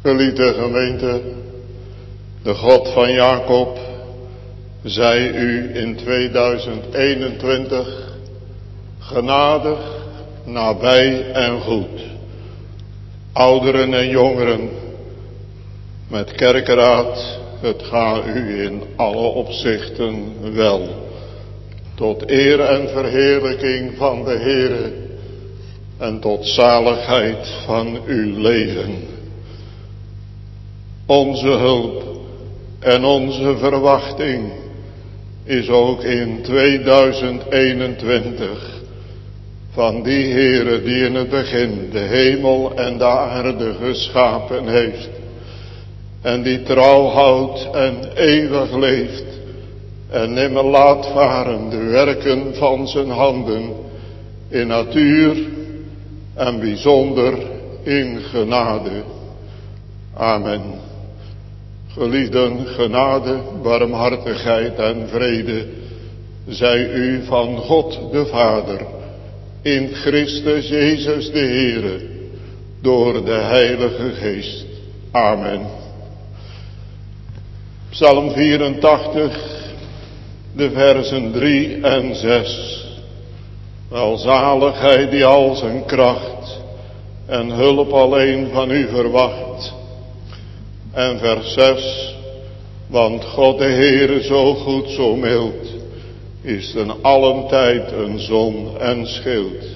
Geliefde gemeente, de God van Jacob, zij u in 2021 genadig, nabij en goed. Ouderen en jongeren, met kerkenraad, het gaat u in alle opzichten wel. Tot eer en verheerlijking van de Heere en tot zaligheid van uw leven. Onze hulp en onze verwachting is ook in 2021 van die Heere die in het begin de hemel en de aarde geschapen heeft. En die trouw houdt en eeuwig leeft. En nimmer laat varen de werken van zijn handen in natuur en bijzonder in genade. Amen. Geliefden, genade, barmhartigheid en vrede zij u van God de Vader in Christus Jezus de Heere door de Heilige Geest. Amen. Psalm 84, de versen 3 en 6. Welzalig hij die al zijn kracht en hulp alleen van u verwacht. En vers 6. Want God de Heere zo goed, zo mild, is ten allen tijd een zon en schild.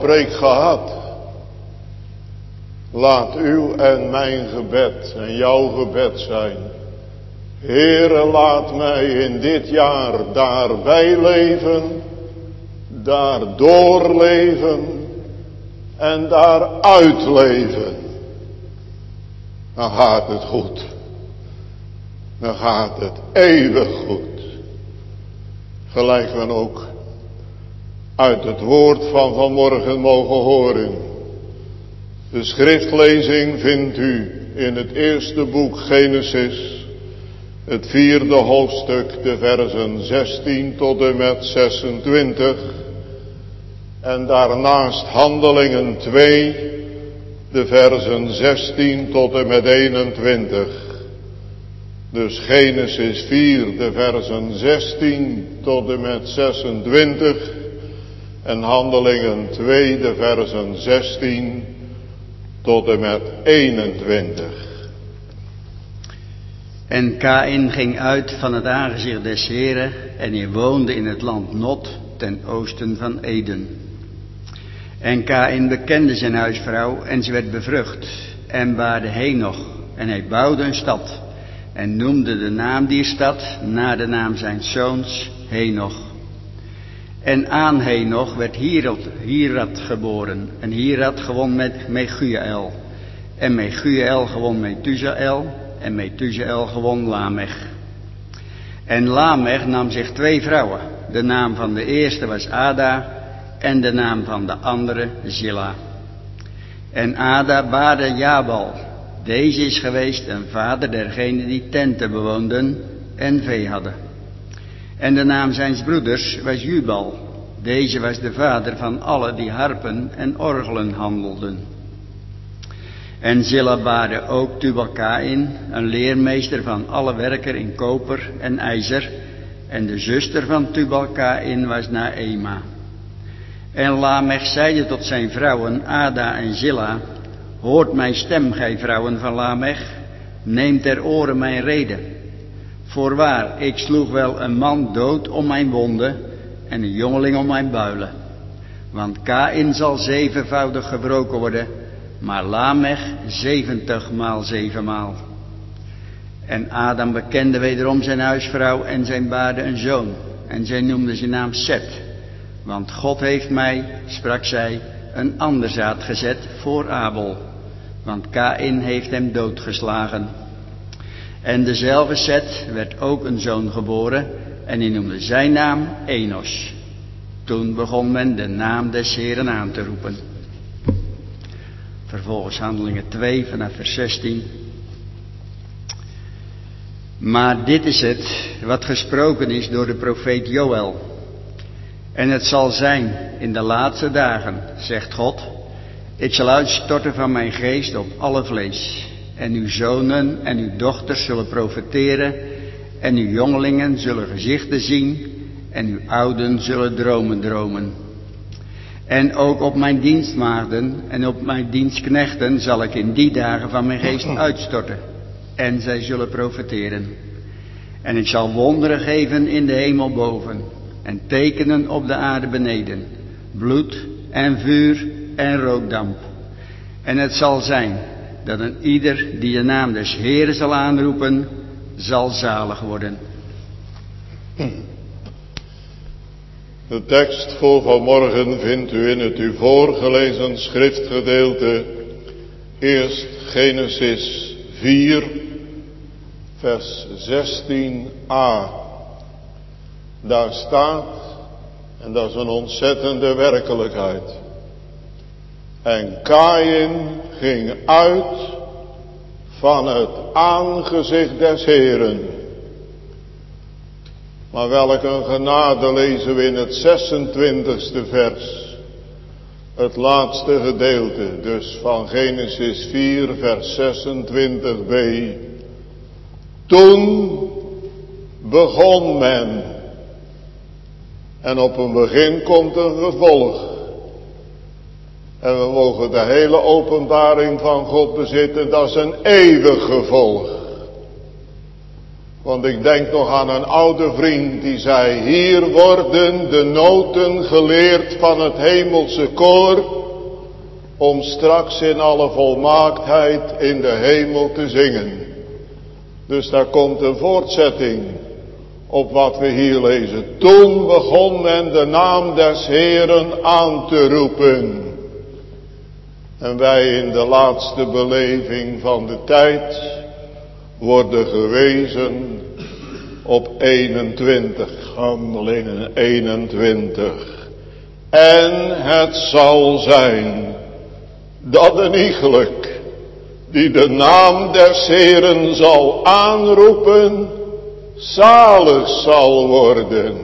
preek gehad. Laat uw en mijn gebed en jouw gebed zijn. Heere, laat mij in dit jaar daarbij leven, daardoor leven en daaruit leven. Dan gaat het goed. Dan gaat het eeuwig goed. Gelijk we ook uit het woord van vanmorgen mogen horen. De schriftlezing vindt u in het eerste boek Genesis, het 4e hoofdstuk, de versen 16 tot en met 26. En daarnaast Handelingen 2, de versen 16 tot en met 21. Dus Genesis 4, de versen 16 tot en met 26. En Handelingen 2, de versen 16 tot en met 21. En Kaïn ging uit van het aangezicht des Heren en hij woonde in het land Nod ten oosten van Eden. En Kaïn bekende zijn huisvrouw en ze werd bevrucht en baarde Henoch en hij bouwde een stad en noemde de naam die stad naar de naam zijn zoons Henoch. En aan Henoch werd Hierat geboren en Hierat gewon met Mechujael en Mechujael gewon Methusael en Methusael gewon Lamech. En Lamech nam zich 2 vrouwen. De naam van de eerste was Ada en de naam van de andere Zilla. En Ada baarde Jabal. Deze is geweest een vader dergenen die tenten bewoonden en vee hadden. En de naam zijns broeders was Jubal. Deze was de vader van alle die harpen en orgelen handelden. En Zilla baarde ook Tubal-Kaïn, een leermeester van alle werker in koper en ijzer. En de zuster van Tubal-Kaïn was Naema. En Lamech zeide tot zijn vrouwen Ada en Zilla: hoort mijn stem, gij vrouwen van Lamech, neem ter oren mijn rede. Voorwaar, ik sloeg wel een man dood om mijn wonden en een jongeling om mijn builen. Want Kaïn zal 7voudig gebroken worden, maar Lamech 70 maal 7 maal. En Adam bekende wederom zijn huisvrouw en zijn baarde een zoon. En zij noemde zijn naam Set. Want God heeft mij, sprak zij, een ander zaad gezet voor Abel. Want Kaïn heeft hem doodgeslagen. En dezelfde Set werd ook een zoon geboren en die noemde zijn naam Enos. Toen begon men de naam des Heren aan te roepen. Vervolgens Handelingen 2 vanaf vers 16. Maar dit is het wat gesproken is door de profeet Joël. En het zal zijn in de laatste dagen, zegt God, ik zal uitstorten van mijn geest op alle vlees. En uw zonen en uw dochters zullen profeteren en uw jongelingen zullen gezichten zien en uw ouden zullen dromen dromen. En ook op mijn dienstmaagden en op mijn dienstknechten zal ik in die dagen van mijn geest uitstorten. En zij zullen profeteren. En ik zal wonderen geven in de hemel boven. En tekenen op de aarde beneden. Bloed en vuur en rookdamp. En het zal zijn dat een ieder die de naam des Heeren zal aanroepen, zal zalig worden. De tekst voor vanmorgen vindt u in het u voorgelezen schriftgedeelte. Eerst Genesis 4, vers 16a. Daar staat, en dat is een ontzettende werkelijkheid. En Kaïn ging uit van het aangezicht des Heren. Maar welk een genade lezen we in het 26e vers. Het laatste gedeelte dus van Genesis 4 vers 26b. Toen begon men. En op een begin komt een vervolg. En we mogen de hele openbaring van God bezitten. Dat is een eeuwig gevolg. Want ik denk nog aan een oude vriend die zei, hier worden de noten geleerd van het hemelse koor. om straks in alle volmaaktheid in de hemel te zingen. Dus daar komt een voortzetting op wat we hier lezen. Toen begon men de naam des Heeren aan te roepen. En wij in de laatste beleving van de tijd worden gewezen op 21, Handelingen 21. En het zal zijn dat een iegelijk die de naam des Heeren zal aanroepen, zalig zal worden.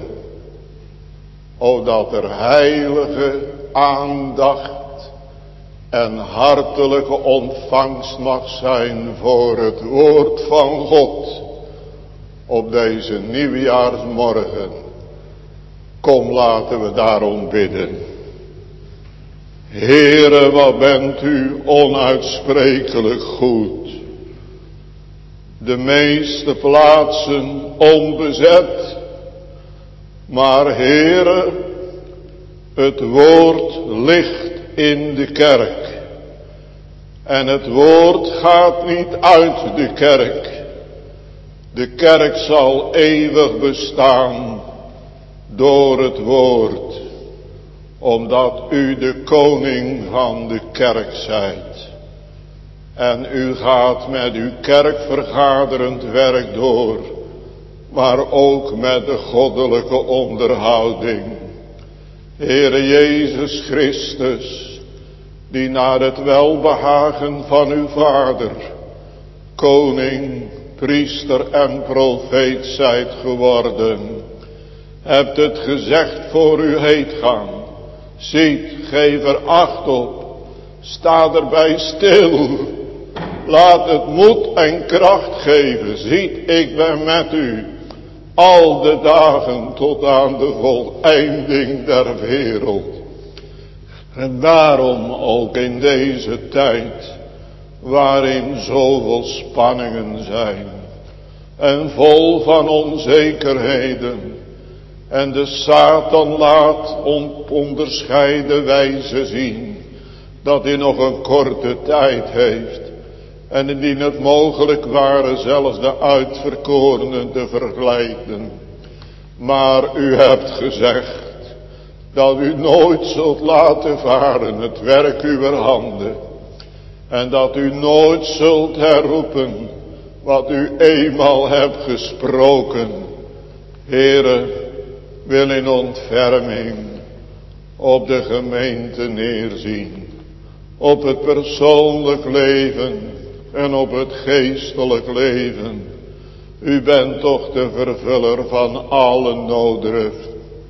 O dat er heilige aandacht en hartelijke ontvangst mag zijn voor het woord van God op deze nieuwjaarsmorgen. Kom, laten we daarom bidden. Heere, wat bent u onuitsprekelijk goed. De meeste plaatsen onbezet, maar Heere, het woord ligt in de kerk. En het woord gaat niet uit de kerk. De kerk zal eeuwig bestaan door het woord, omdat u de koning van de kerk zijt. En u gaat met uw kerkvergaderend werk door, maar ook met de goddelijke onderhouding. Heere Jezus Christus, die naar het welbehagen van uw Vader, koning, priester en profeet zijt geworden, hebt het gezegd voor u heet gaan. Ziet, geef er acht op, sta erbij stil, laat het moed en kracht geven. Ziet, ik ben met u al de dagen tot aan de voleinding der wereld. En daarom ook in deze tijd, waarin zoveel spanningen zijn en vol van onzekerheden, en de Satan laat op onderscheiden wijze zien dat hij nog een korte tijd heeft, en indien het mogelijk ware zelfs de uitverkorenen te verglijden. Maar u hebt gezegd dat u nooit zult laten varen het werk uwer handen, en dat u nooit zult herroepen wat u eenmaal hebt gesproken. Heere, wil in ontferming op de gemeente neerzien, op het persoonlijk leven en op het geestelijk leven. U bent toch de vervuller van alle nooddruft.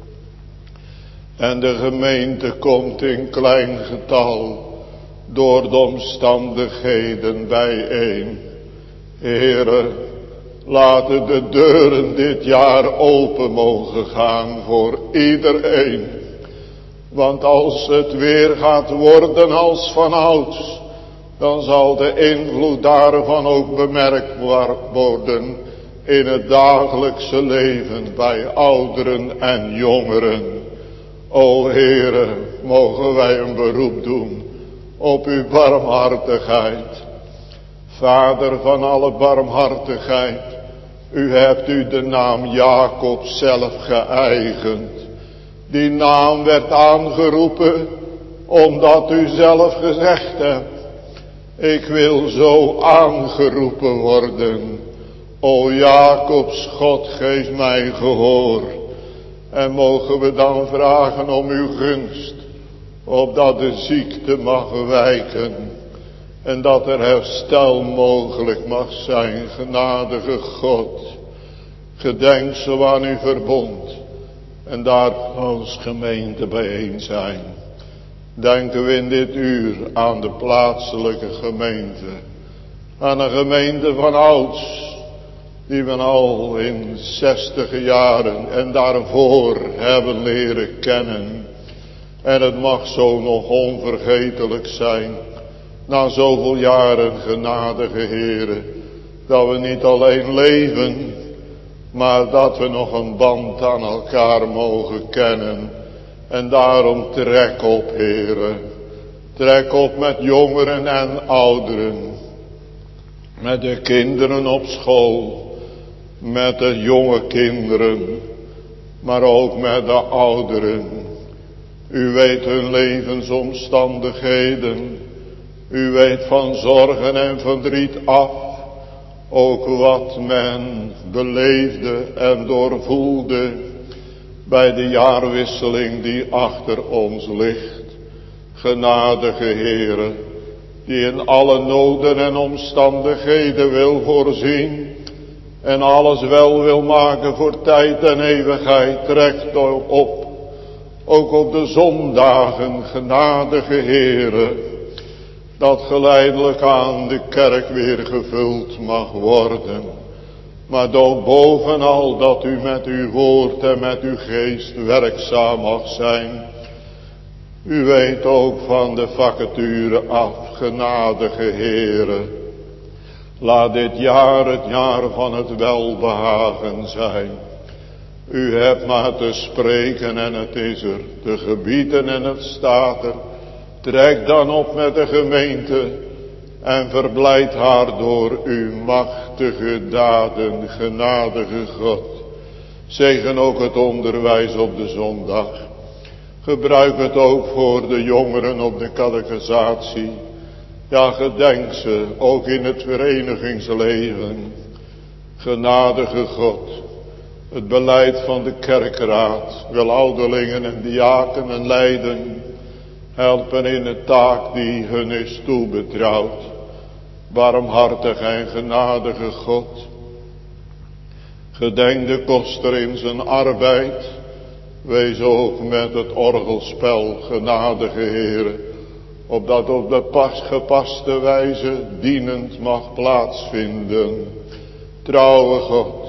En de gemeente komt in klein getal door de omstandigheden bijeen. Heere, laten de deuren dit jaar open mogen gaan voor iedereen. Want als het weer gaat worden als vanouds, dan zal de invloed daarvan ook bemerkbaar worden in het dagelijkse leven bij ouderen en jongeren. O Heere, mogen wij een beroep doen op uw barmhartigheid. Vader van alle barmhartigheid, u hebt u de naam Jacob zelf geëigend. Die naam werd aangeroepen omdat u zelf gezegd hebt: ik wil zo aangeroepen worden. O Jacobs God, geef mij gehoor. En mogen we dan vragen om uw gunst, opdat de ziekte mag wijken en dat er herstel mogelijk mag zijn. Genadige God, gedenk zo aan uw verbond en daar als gemeente bijeen zijn. Denken we in dit uur aan de plaatselijke gemeente, aan een gemeente van ouds, die we al in 60 jaren en daarvoor hebben leren kennen. En het mag zo nog onvergetelijk zijn, na zoveel jaren, genadige Heere, dat we niet alleen leven, maar dat we nog een band aan elkaar mogen kennen. En daarom trek op, Heere, Trek op met jongeren en ouderen. Met de kinderen op school. Met de jonge kinderen. Maar ook met de ouderen. U weet hun levensomstandigheden. U weet van zorgen en verdriet af. Ook wat men beleefde en doorvoelde bij de jaarwisseling die achter ons ligt. Genadige Heere, die in alle noden en omstandigheden wil voorzien en alles wel wil maken voor tijd en eeuwigheid, trekt op. Ook op de zondagen, genadige Heere, dat geleidelijk aan de kerk weer gevuld mag worden. Maar dan bovenal dat u met uw woord en met uw geest werkzaam mag zijn. U weet ook van de vacature af, genadige Heere. Laat dit jaar het jaar van het welbehagen zijn. U hebt maar te spreken en het is er, te gebieden en het staat er. Trek dan op met de gemeente en verblijd haar door uw machtige daden, genadige God. Zegen ook het onderwijs op de zondag. Gebruik het ook voor de jongeren op de catechisatie. Ja, gedenk ze ook in het verenigingsleven. Genadige God, het beleid van de kerkraad wil ouderlingen en diakenen leiden. Helpen in de taak die hun is toebetrouwd. Barmhartig en genadige God. Gedenk de koster in zijn arbeid. Wees ook met het orgelspel, genadige Heere. Opdat op de gepaste wijze dienend mag plaatsvinden. Trouwe God.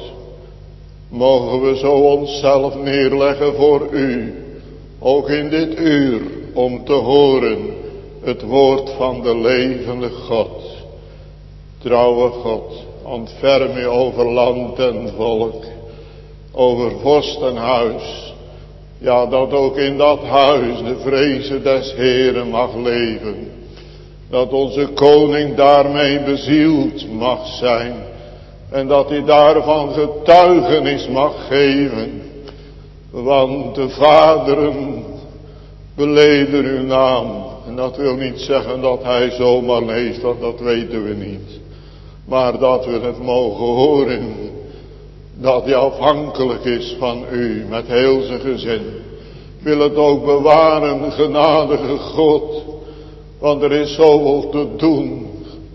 Mogen we zo onszelf neerleggen voor u. Ook in dit uur. Om te horen het woord van de levende God. Trouwe God, ontferm u over land en volk. Over vorst en huis. Ja, dat ook in dat huis de vreze des Heeren mag leven. Dat onze koning daarmee bezield mag zijn. En dat hij daarvan getuigenis mag geven. Want de vaderen beleden uw naam. En dat wil niet zeggen dat hij zomaar leest, want dat weten we niet. Maar dat we het mogen horen. Dat hij afhankelijk is van u met heel zijn gezin. Wil het ook bewaren, genadige God. Want er is zoveel te doen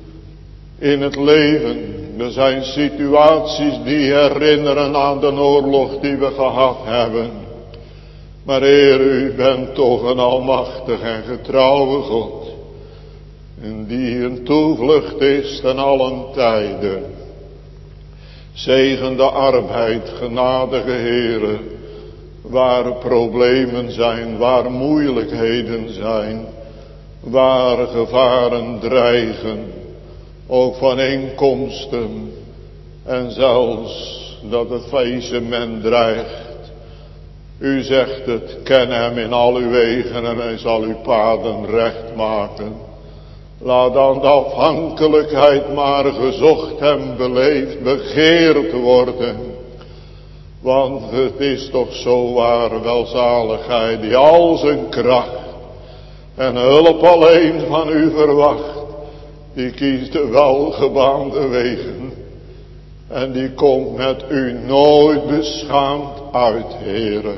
in het leven. Er zijn situaties die herinneren aan de oorlog die we gehad hebben. Maar Heer, u bent toch een almachtig en getrouwe God. En die een toevlucht is ten allen tijden. Zegen de arbeid, genadige Heere. Waar problemen zijn, waar moeilijkheden zijn. Waar gevaren dreigen. Ook van inkomsten. En zelfs dat het faillissement dreigt. U zegt het, ken hem in al uw wegen en hij zal uw paden recht maken. Laat dan de afhankelijkheid maar gezocht en beleefd, begeerd worden. Want het is toch zo waar, welzaligheid die al zijn kracht en hulp alleen van u verwacht. Die kiest de welgebaande wegen en die komt met u nooit beschaamd uit, Heere.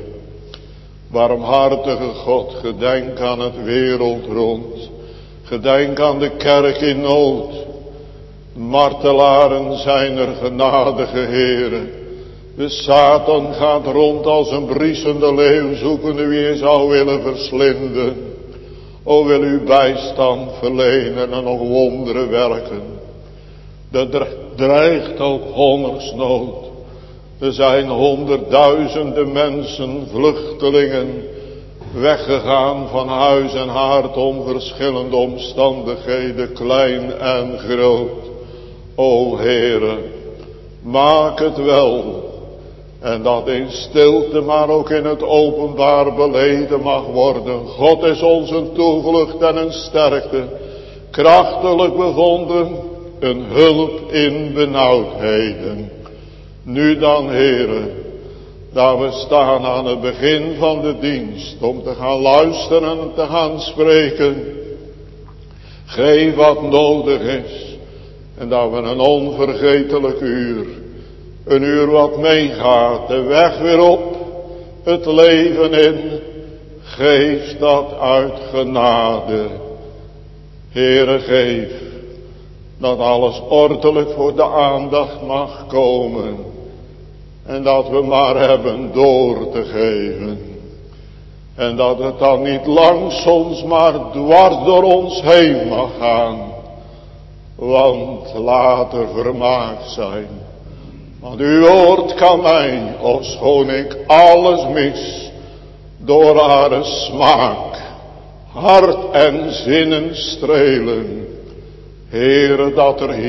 Barmhartige God, gedenk aan het wereld rond. Gedenk aan de kerk in nood. De martelaren zijn er, genadige Heere. De Satan gaat rond als een briesende leeuw, zoekende wie hij zou willen verslinden. O, wil u bijstand verlenen en nog wonderen werken. Er dreigt ook hongersnood. Er zijn honderdduizenden mensen, vluchtelingen, weggegaan van huis en haard om verschillende omstandigheden, klein en groot. O Heere, maak het wel En dat in stilte, maar ook in het openbaar beleden mag worden. God is ons een toevlucht en een sterkte, krachtelijk bevonden, een hulp in benauwdheden. Nu dan, Heere, dat we staan aan het begin van de dienst, om te gaan luisteren en te gaan spreken. Geef wat nodig is, en dat we een onvergetelijk uur, een uur wat meegaat, de weg weer op, het leven in, geef dat uit genade. Heere, geef dat alles ordelijk voor de aandacht mag komen. En dat we maar hebben door te geven. En dat het dan niet langs ons, maar dwars door ons heen mag gaan. Want later vermaakt zijn. Want uw woord kan mij, ofschoon ik alles mis, door haar smaak, hart en zinnen strelen. Heere, dat er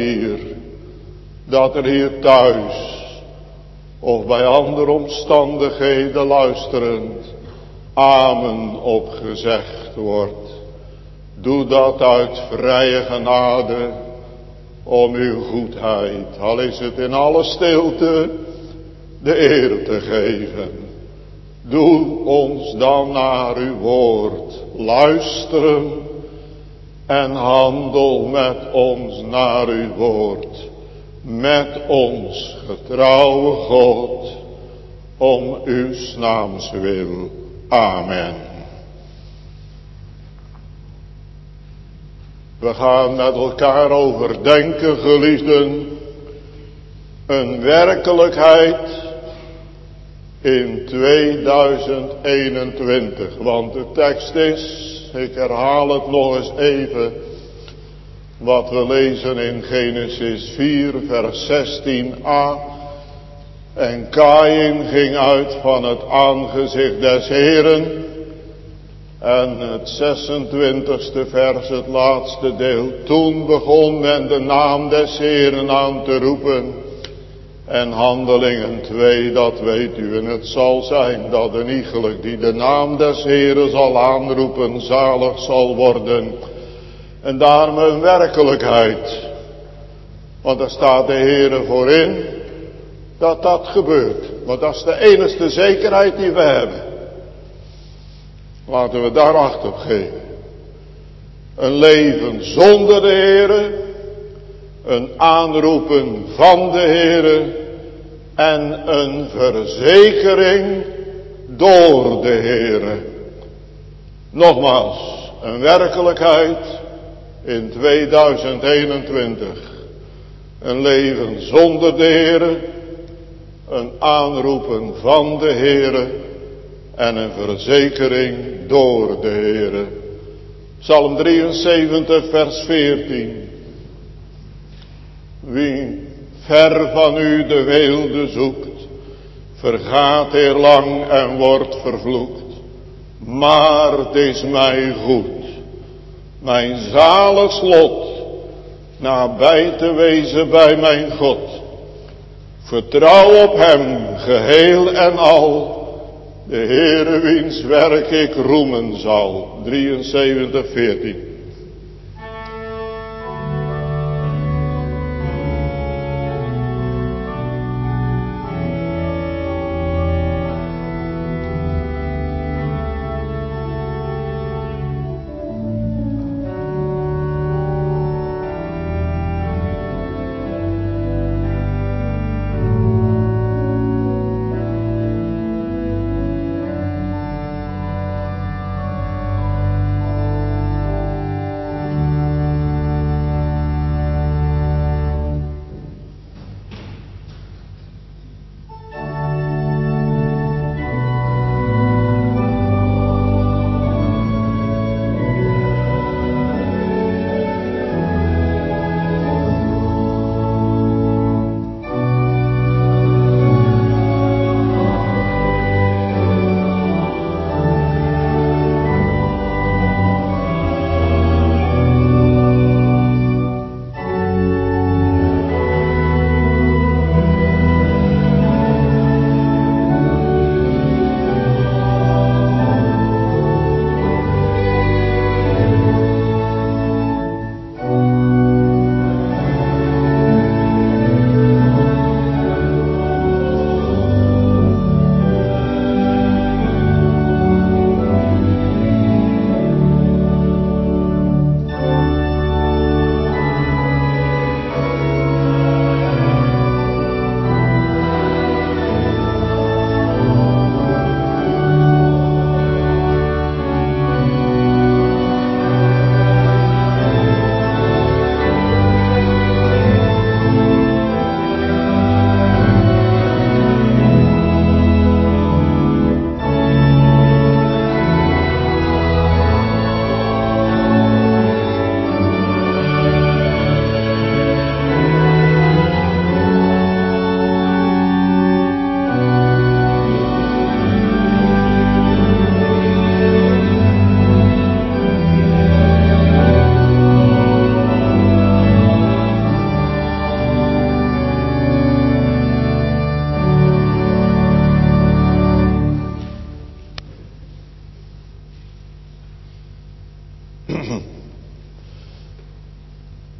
hier thuis, of bij andere omstandigheden luisterend, amen op gezegd wordt. Doe dat uit vrije genade, om uw goedheid, al is het in alle stilte, de eer te geven. Doe ons dan naar uw woord luisteren en handel met ons naar uw woord. Met ons getrouwe God, om uw naams wil. Amen. We gaan met elkaar overdenken, geliefden, een werkelijkheid in 2021. Want de tekst is, ik herhaal het nog eens even, wat we lezen in Genesis 4 vers 16a. En Kaïn ging uit van het aangezicht des Heeren. En het 26e vers, het laatste deel. Toen begon men de naam des Heeren aan te roepen. En Handelingen 2, dat weet u. En het zal zijn dat een iegelijk die de naam des Heeren zal aanroepen, zalig zal worden. En daarom een werkelijkheid. Want daar staat de Heere voorin dat dat gebeurt. Want dat is de enige zekerheid die we hebben. Laten we daar acht op geven. Een leven zonder de Heere. Een aanroepen van de Heere. En een verzekering door de Heere. Nogmaals, een werkelijkheid in 2021. Een leven zonder de Heere. Een aanroepen van de Heere. En een verzekering door de Heere. Psalm 73 vers 14. Wie ver van u de weelde zoekt, vergaat eerlang en wordt vervloekt. Maar het is mij goed, mijn zalig lot, nabij te wezen bij mijn God. Vertrouw op hem, geheel en al, de Heere wiens werk ik roemen zal. 73, 14.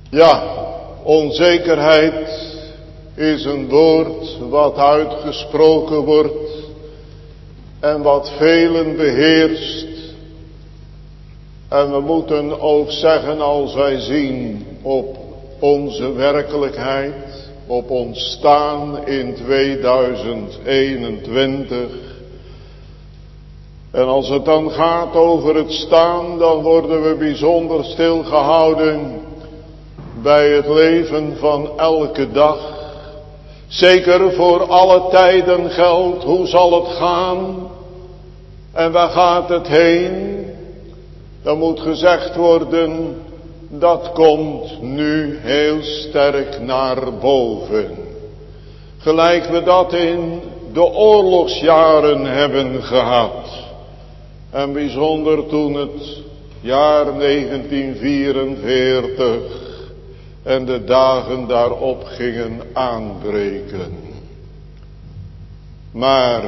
Ja, onzekerheid is een woord wat uitgesproken wordt en wat velen beheerst. En we moeten ook zeggen, als wij zien op onze werkelijkheid, op ons staan in 2021. En als het dan gaat over het staan, dan worden we bijzonder stilgehouden bij het leven van elke dag. Zeker voor alle tijden geldt, hoe zal het gaan en waar gaat het heen? Dan moet gezegd worden, dat komt nu heel sterk naar boven. Gelijk we dat in de oorlogsjaren hebben gehad. En bijzonder toen het jaar 1944 en de dagen daarop gingen aanbreken. Maar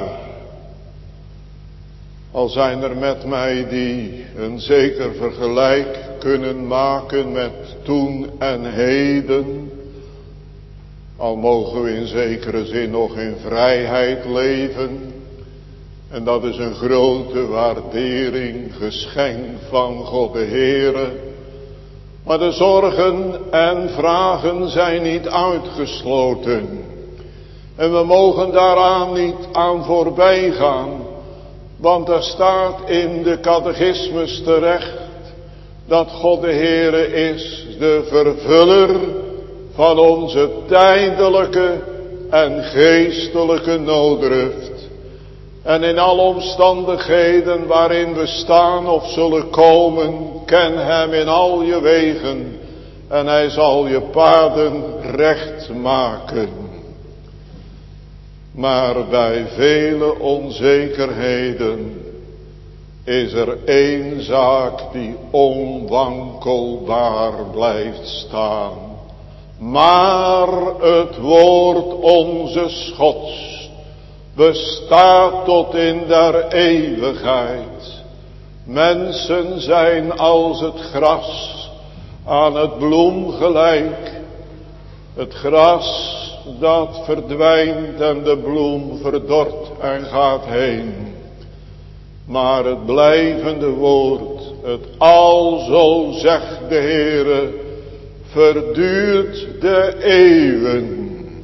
al zijn er met mij die een zeker vergelijk kunnen maken met toen en heden, al mogen we in zekere zin nog in vrijheid leven, en dat is een grote waardering, geschenk van God de Heere. Maar de zorgen en vragen zijn niet uitgesloten. En we mogen daaraan niet aan voorbij gaan. Want er staat in de catechismus terecht dat God de Heere is de vervuller van onze tijdelijke en geestelijke nooddruft. En in alle omstandigheden waarin we staan of zullen komen, ken hem in al je wegen en hij zal je paden recht maken. Maar bij vele onzekerheden is er één zaak die onwankelbaar blijft staan. Maar het woord onzes Gods bestaat tot in der eeuwigheid. Mensen zijn als het gras aan het bloem gelijk. Het gras dat verdwijnt en de bloem verdort en gaat heen. Maar het blijvende woord, het alzo zegt de Heere, verduurt de eeuwen.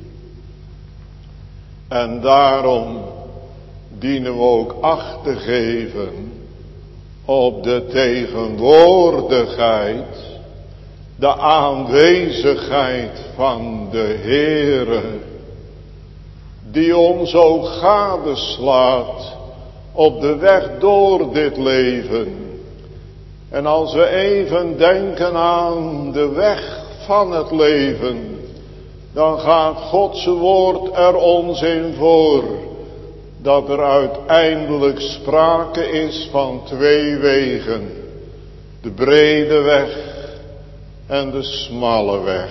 En daarom dienen we ook acht te geven op de tegenwoordigheid, de aanwezigheid van de Heere, die ons ook gadeslaat op de weg door dit leven. En als we even denken aan de weg van het leven, dan gaat Gods woord er ons in voor dat er uiteindelijk sprake is van twee wegen. De brede weg en de smalle weg.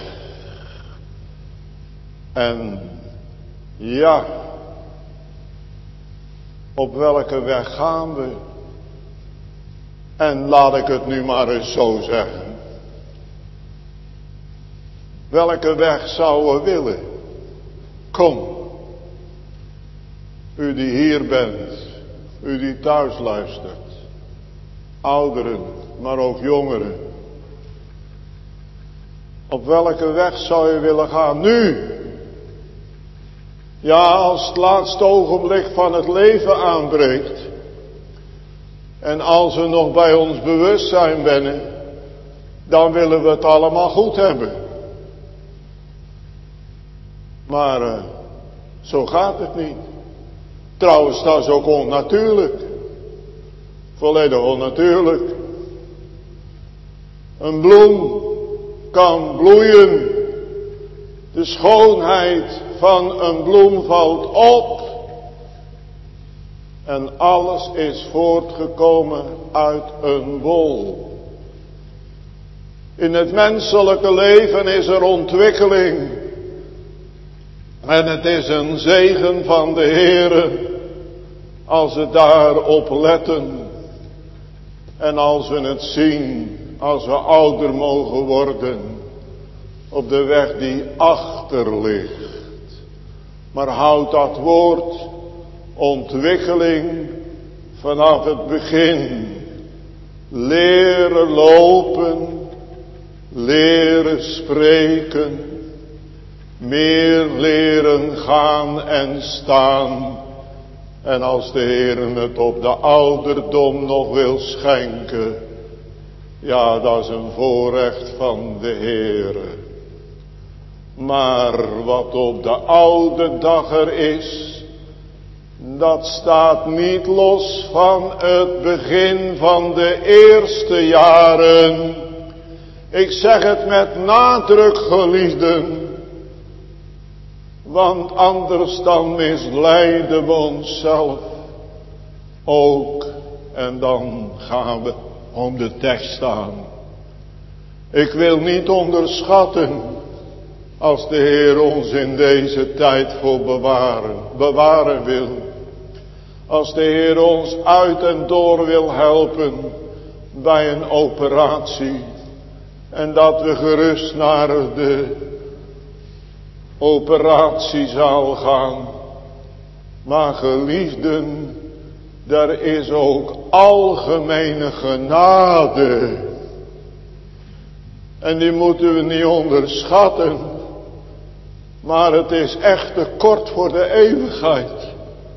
En ja, op welke weg gaan we? En laat ik het nu maar eens zo zeggen. Welke weg zouden we willen? Kom. U die hier bent. U die thuis luistert. Ouderen, maar ook jongeren. Op welke weg zou je willen gaan nu? Ja, als het laatste ogenblik van het leven aanbreekt. En als we nog bij ons bewustzijn zijn, dan willen we het allemaal goed hebben. Maar zo gaat het niet. Trouwens, dat is ook onnatuurlijk. Volledig onnatuurlijk. Een bloem kan bloeien. De schoonheid van een bloem valt op. En alles is voortgekomen uit een wol. In het menselijke leven is er ontwikkeling. En het is een zegen van de Heere als we daarop letten. En als we het zien, als we ouder mogen worden. op de weg die achter ligt. Maar houd dat woord ontwikkeling vanaf het begin. Leren lopen, leren spreken, meer leren gaan en staan. En als de Heer het op de ouderdom nog wil schenken, ja, dat is een voorrecht van de Heer. Maar wat op de oude dag er is, dat staat niet los van het begin van de eerste jaren. Ik zeg het met nadruk, geliefden, want anders dan misleiden we onszelf ook. En dan gaan we om de tekst staan. Ik wil niet onderschatten, als de Heer ons in deze tijd voor bewaren wil. Als de Heer ons uit en door wil helpen bij een operatie. En dat we gerust naar de operatiezaal gaan. Maar geliefden, er is ook algemene genade. En die moeten we niet onderschatten. Maar het is echt te kort voor de eeuwigheid.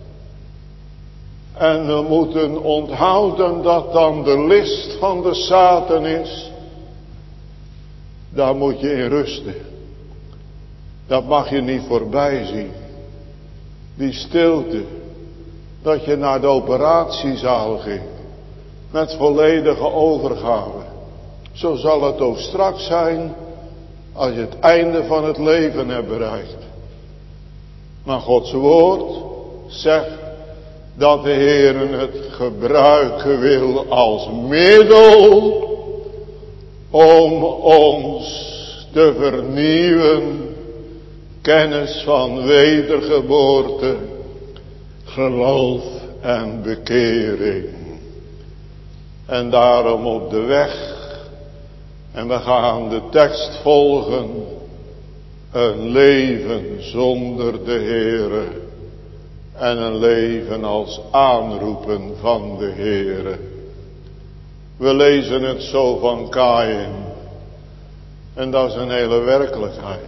En we moeten onthouden dat dan de list van de Satan is. Daar moet je in rusten. Dat mag je niet voorbij zien. Die stilte. Dat je naar de operatiezaal ging. Met volledige overgave. Zo zal het ook straks zijn. Als je het einde van het leven hebt bereikt. Maar Gods woord zegt dat de Heer het gebruiken wil als middel om ons te vernieuwen. Kennis van wedergeboorte, geloof en bekering. En daarom op de weg. En we gaan de tekst volgen. Een leven zonder de Heere. En een leven als aanroepen van de Heere. We lezen het zo van Kaïn. En dat is een hele werkelijkheid.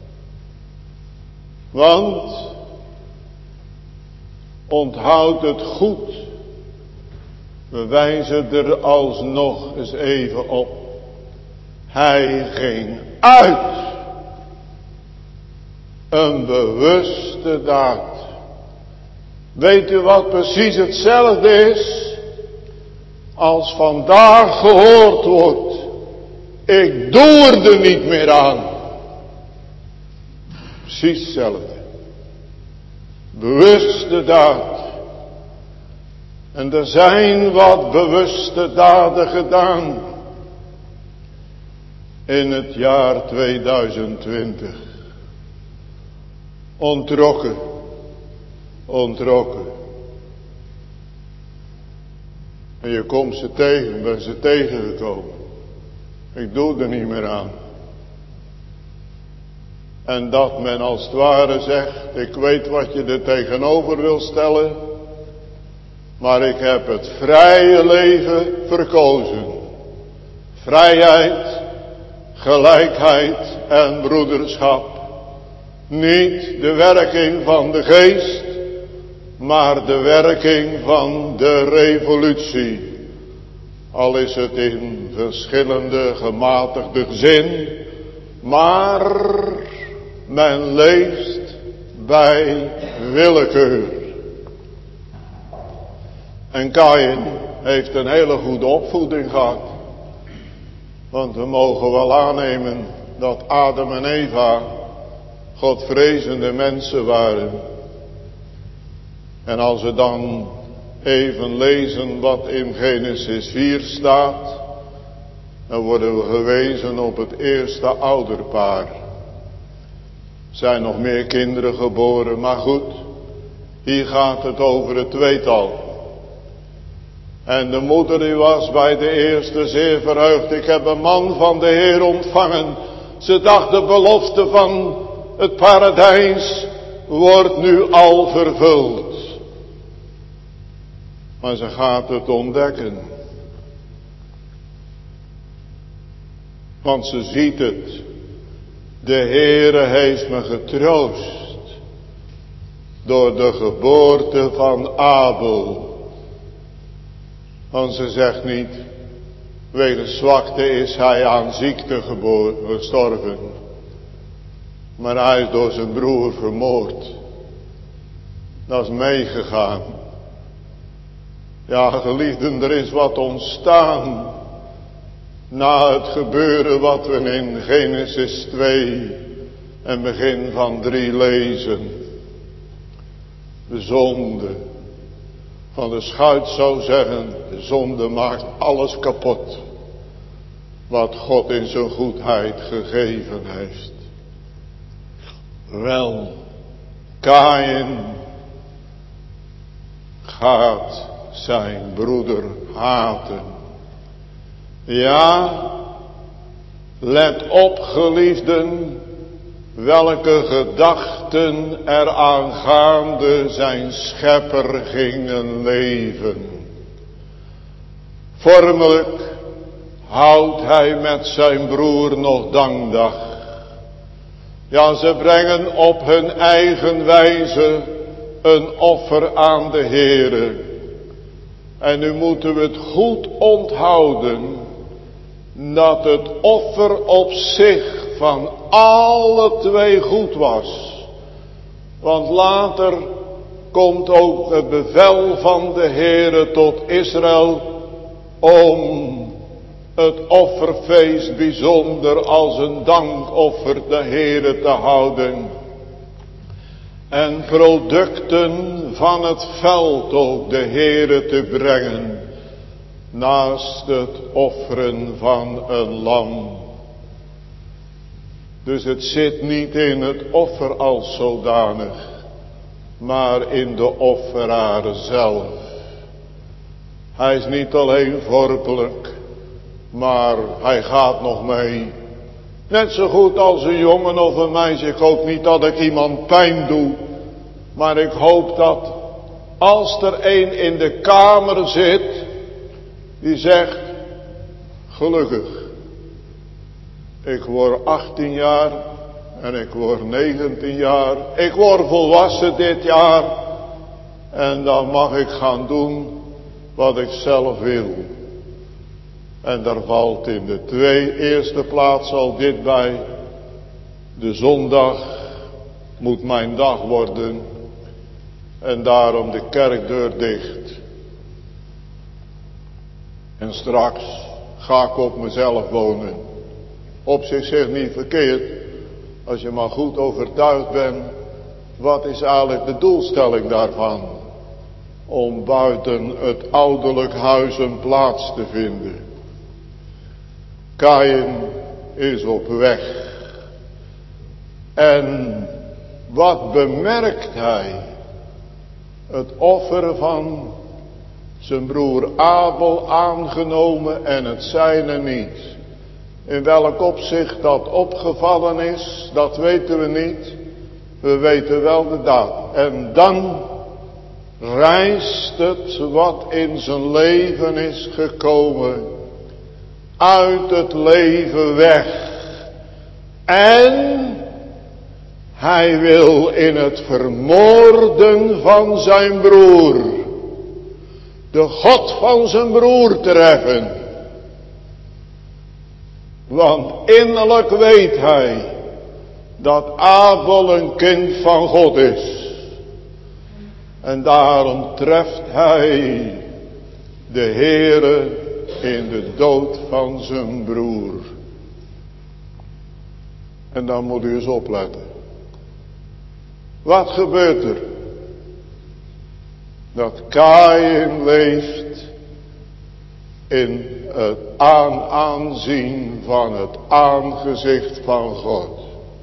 Want, onthoud het goed. We wijzen er alsnog eens even op. Hij ging uit. Een bewuste daad. Weet u wat precies hetzelfde is? Als vandaag gehoord wordt. Ik doe er niet meer aan. Precies hetzelfde. Bewuste daad. En er zijn wat bewuste daden gedaan. In het jaar 2020. Ontrokken. En je komt ze tegen, ben ze tegengekomen. Ik doe er niet meer aan. En dat men als het ware zegt, ik weet wat je er tegenover wil stellen. Maar ik heb het vrije leven verkozen. Vrijheid, gelijkheid en broederschap. Niet de werking van de geest, maar de werking van de revolutie. Al is het in verschillende gematigde zin, maar men leeft bij willekeur. En Kaïn heeft een hele goede opvoeding gehad. Want we mogen wel aannemen dat Adam en Eva Godvrezende mensen waren. En als we dan even lezen wat in Genesis 4 staat, dan worden we gewezen op het eerste ouderpaar. Er zijn nog meer kinderen geboren, maar goed, hier gaat het over het tweetal. En de moeder die was bij de eerste zeer verheugd. Ik heb een man van de Heer ontvangen. Ze dacht, de belofte van het paradijs wordt nu al vervuld. Maar ze gaat het ontdekken. Want ze ziet het. De Heere heeft me getroost. Door de geboorte van Abel. Want ze zegt niet, wegens zwakte is hij aan ziekte gestorven. Maar hij is door zijn broer vermoord. Dat is meegegaan. Ja, geliefden, er is wat ontstaan. Na het gebeuren wat we in Genesis 2 en begin van 3 lezen. De zonde van de schuit zou zeggen, de zonde maakt alles kapot. Wat God in zijn goedheid gegeven heeft. Wel, Kaïn gaat zijn broeder haten. Ja, let op geliefden, welke gedachten er aangaande zijn schepper gingen leven. Vormelijk houdt hij met zijn broer nog dankdag. Ja, ze brengen op hun eigen wijze een offer aan de Heere. En nu moeten we het goed onthouden, dat het offer op zich van alle twee goed was. Want later komt ook het bevel van de Heere tot Israël om het offerfeest bijzonder als een dankoffer de Heere te houden. En producten van het veld ook de Heere te brengen. Naast het offeren van een lam. Dus het zit niet in het offer als zodanig. Maar in de offeraar zelf. Hij is niet alleen vorpelijk. Maar hij gaat nog mee. Net zo goed als een jongen of een meisje. Ik hoop niet dat ik iemand pijn doe. Maar ik hoop dat als er een in de kamer zit. Die zegt. Gelukkig. Ik word 18 jaar. En ik word 19 jaar. Ik word volwassen dit jaar. En dan mag ik gaan doen wat ik zelf wil. En daar valt in de eerste plaats al dit bij. De zondag moet mijn dag worden. En daarom de kerkdeur dicht. En straks ga ik op mezelf wonen. Op zich niet verkeerd. Als je maar goed overtuigd bent. Wat is eigenlijk de doelstelling daarvan? Om buiten het ouderlijk huis een plaats te vinden. Kaïn is op weg. En wat bemerkt hij? Het offer van zijn broer Abel aangenomen en het zijne niet. In welk opzicht dat opgevallen is, dat weten we niet. We weten wel de daad. En dan rijst het wat in zijn leven is gekomen. Uit het leven weg. En hij wil in het vermoorden van zijn broer. De God van zijn broer treffen. Want innerlijk weet hij. Dat Abel een kind van God is. En daarom treft hij de Heere in de dood van zijn broer. En dan moet u eens opletten. Wat gebeurt er? Dat Kaïn leeft in het aanzien van het aangezicht van God.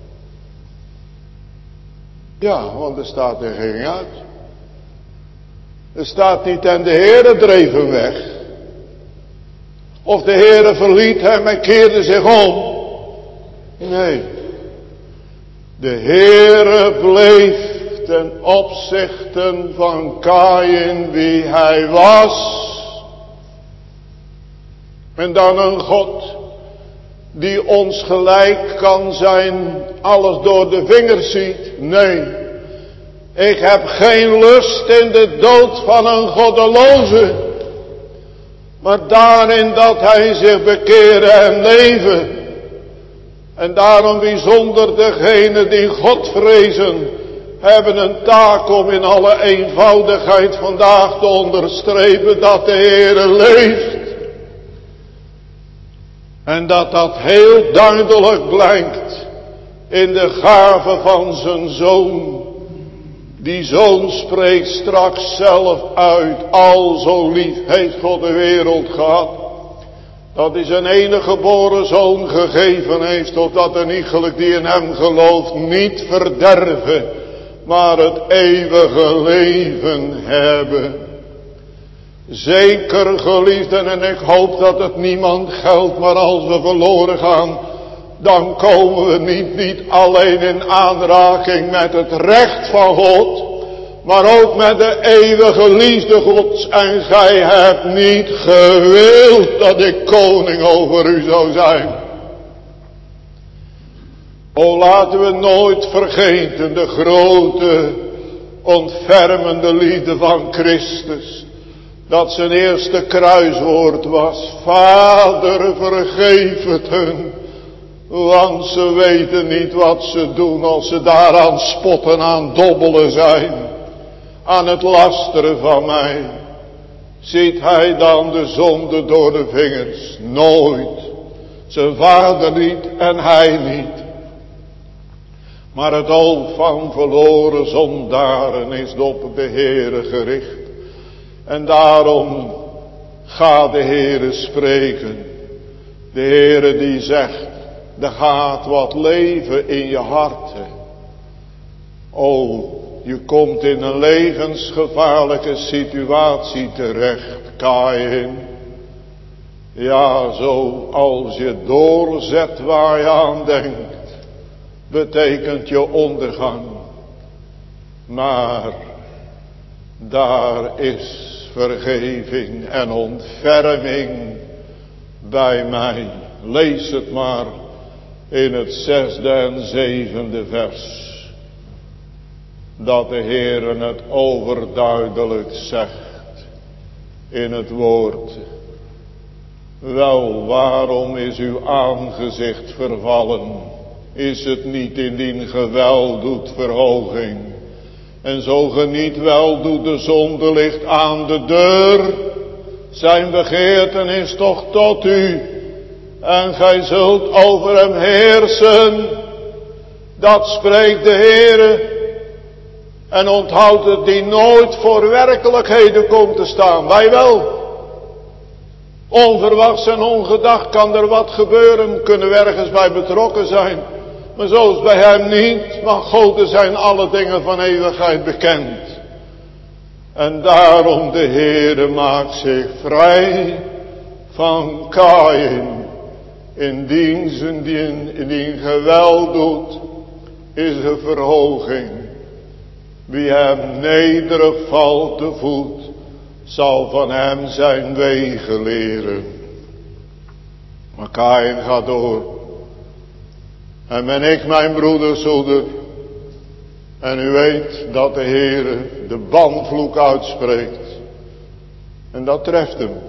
Ja, want er staat er geen uit. Er staat niet en de Heere dreef hem weg. Of de Heere verliet hem en keerde zich om. Nee. De Heere bleef ten opzichte van Kaïn wie hij was. En dan een God die ons gelijk kan zijn, alles door de vingers ziet. Nee, ik heb geen lust in de dood van een goddeloze, maar daarin dat hij zich bekeren en leven. En daarom bijzonder degenen die God vrezen, hebben een taak om in alle eenvoudigheid vandaag te onderstrepen dat de Heere leeft. En dat dat heel duidelijk blijkt in de gave van zijn Zoon. Die Zoon spreekt straks zelf uit, al zo lief heeft God de wereld gehad, dat hij zijn enige geboren Zoon gegeven heeft, opdat een iegelijk die in hem gelooft niet verderven, maar het eeuwige leven hebben. Zeker geliefden, en ik hoop dat het niemand geldt, maar als we verloren gaan, dan komen we niet alleen in aanraking met het recht van God, maar ook met de eeuwige liefde Gods. En gij hebt niet gewild dat ik koning over u zou zijn. O, laten we nooit vergeten de grote, ontfermende liefde van Christus. Dat zijn eerste kruiswoord was: Vader, vergeef het hun, want ze weten niet wat ze doen, als ze daaraan spotten, aan dobbelen zijn, aan het lasteren van mij. Ziet hij dan de zonde door de vingers? Nooit. Zijn vader niet en hij niet. Maar het oog van verloren zondaren is op de Heere gericht. En daarom gaat de Heere spreken. De Heere die zegt: er gaat wat leven in je hart. O, je komt in een levensgevaarlijke situatie terecht, Kaïn. Ja, zo als je doorzet waar je aan denkt, betekent je ondergang. Maar daar is vergeving en ontferming bij mij. Lees het maar in het 6e en 7e vers. Dat de Heere het overduidelijk zegt in het woord. Wel, waarom is uw aangezicht vervallen? Is het niet indien ge wel doet verhoging? En zo ge niet wel doet, de zonde ligt aan de deur. Zijn begeerten is toch tot u. En gij zult over hem heersen. Dat spreekt de Heere. En onthoud het, die nooit voor werkelijkheden komt te staan. Wij wel. Onverwachts en ongedacht kan er wat gebeuren. Kunnen we ergens bij betrokken zijn. Maar zo is bij hem niet. Want God zijn alle dingen van eeuwigheid bekend. En daarom de Heere maakt zich vrij van Kaïn. Indien geweld doet, is er verhoging. Wie hem nederig valt te voet, zal van hem zijn wegen leren. Maar Kaïn gaat door. En ben ik mijn broederszoeder. En u weet dat de Heere de banvloek uitspreekt. En dat treft hem.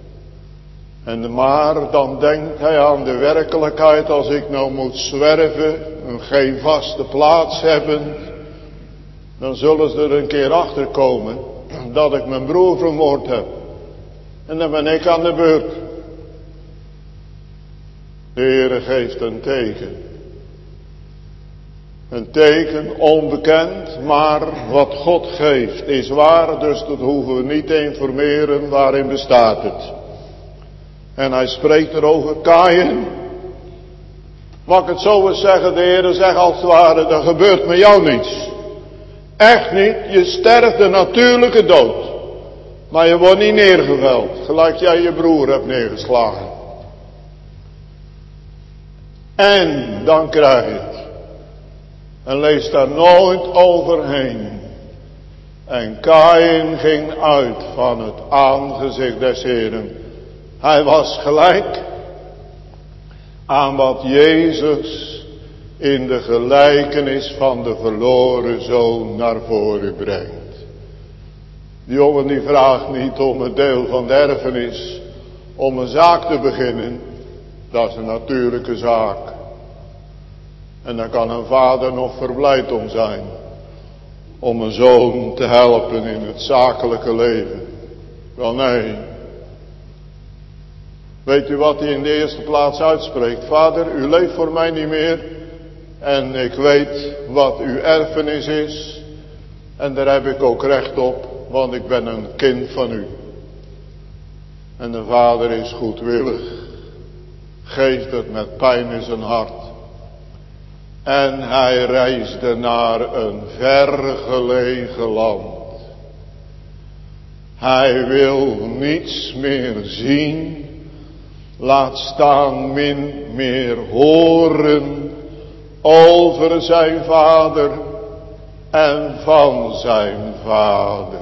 Maar dan denkt hij aan de werkelijkheid, als ik nou moet zwerven en geen vaste plaats hebben, dan zullen ze er een keer achter komen dat ik mijn broer vermoord heb. En dan ben ik aan de beurt. De Heere geeft een teken. Een teken onbekend, maar wat God geeft is waar, dus dat hoeven we niet te informeren, waarin bestaat het. En hij spreekt er over Kaïn. Mag ik het zo eens zeggen, de Heere zegt als het ware, er gebeurt met jou niets. Echt niet, je sterft de natuurlijke dood. Maar je wordt niet neergeveld, gelijk jij je broer hebt neergeslagen. En dan krijg je het. En lees daar nooit overheen. En Kaïn ging uit van het aangezicht des Heeren. Hij was gelijk aan wat Jezus in de gelijkenis van de verloren zoon naar voren brengt. Die jongen die vraagt niet om het deel van de erfenis, om een zaak te beginnen. Dat is een natuurlijke zaak. En daar kan een vader nog verblijd om zijn. Om een zoon te helpen in het zakelijke leven. Wel nee. Weet u wat hij in de eerste plaats uitspreekt? Vader, u leeft voor mij niet meer. En ik weet wat uw erfenis is. En daar heb ik ook recht op. Want ik ben een kind van u. En de vader is goedwillig. Geeft het met pijn in zijn hart. En hij reisde naar een vergelegen land. Hij wil niets meer zien. Laat staan min meer horen over zijn vader en van zijn vader.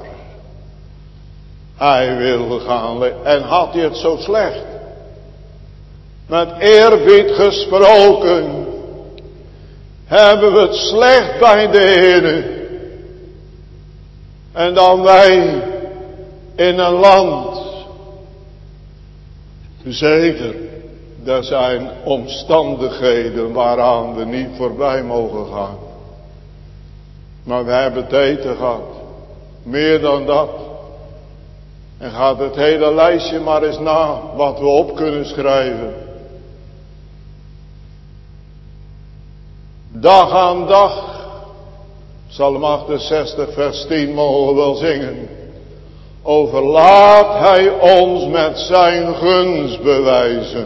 Hij wil gaan leven. En had hij het zo slecht? Met eerbied gesproken, hebben we het slecht bij de Heer. En dan wij in een land. Zeker, er zijn omstandigheden waaraan we niet voorbij mogen gaan. Maar we hebben het eten gehad. Meer dan dat. En gaat het hele lijstje maar eens na wat we op kunnen schrijven. Dag aan dag. Psalm 68 vers 10 mogen we wel zingen. Overlaat hij ons met zijn gunst bewijzen.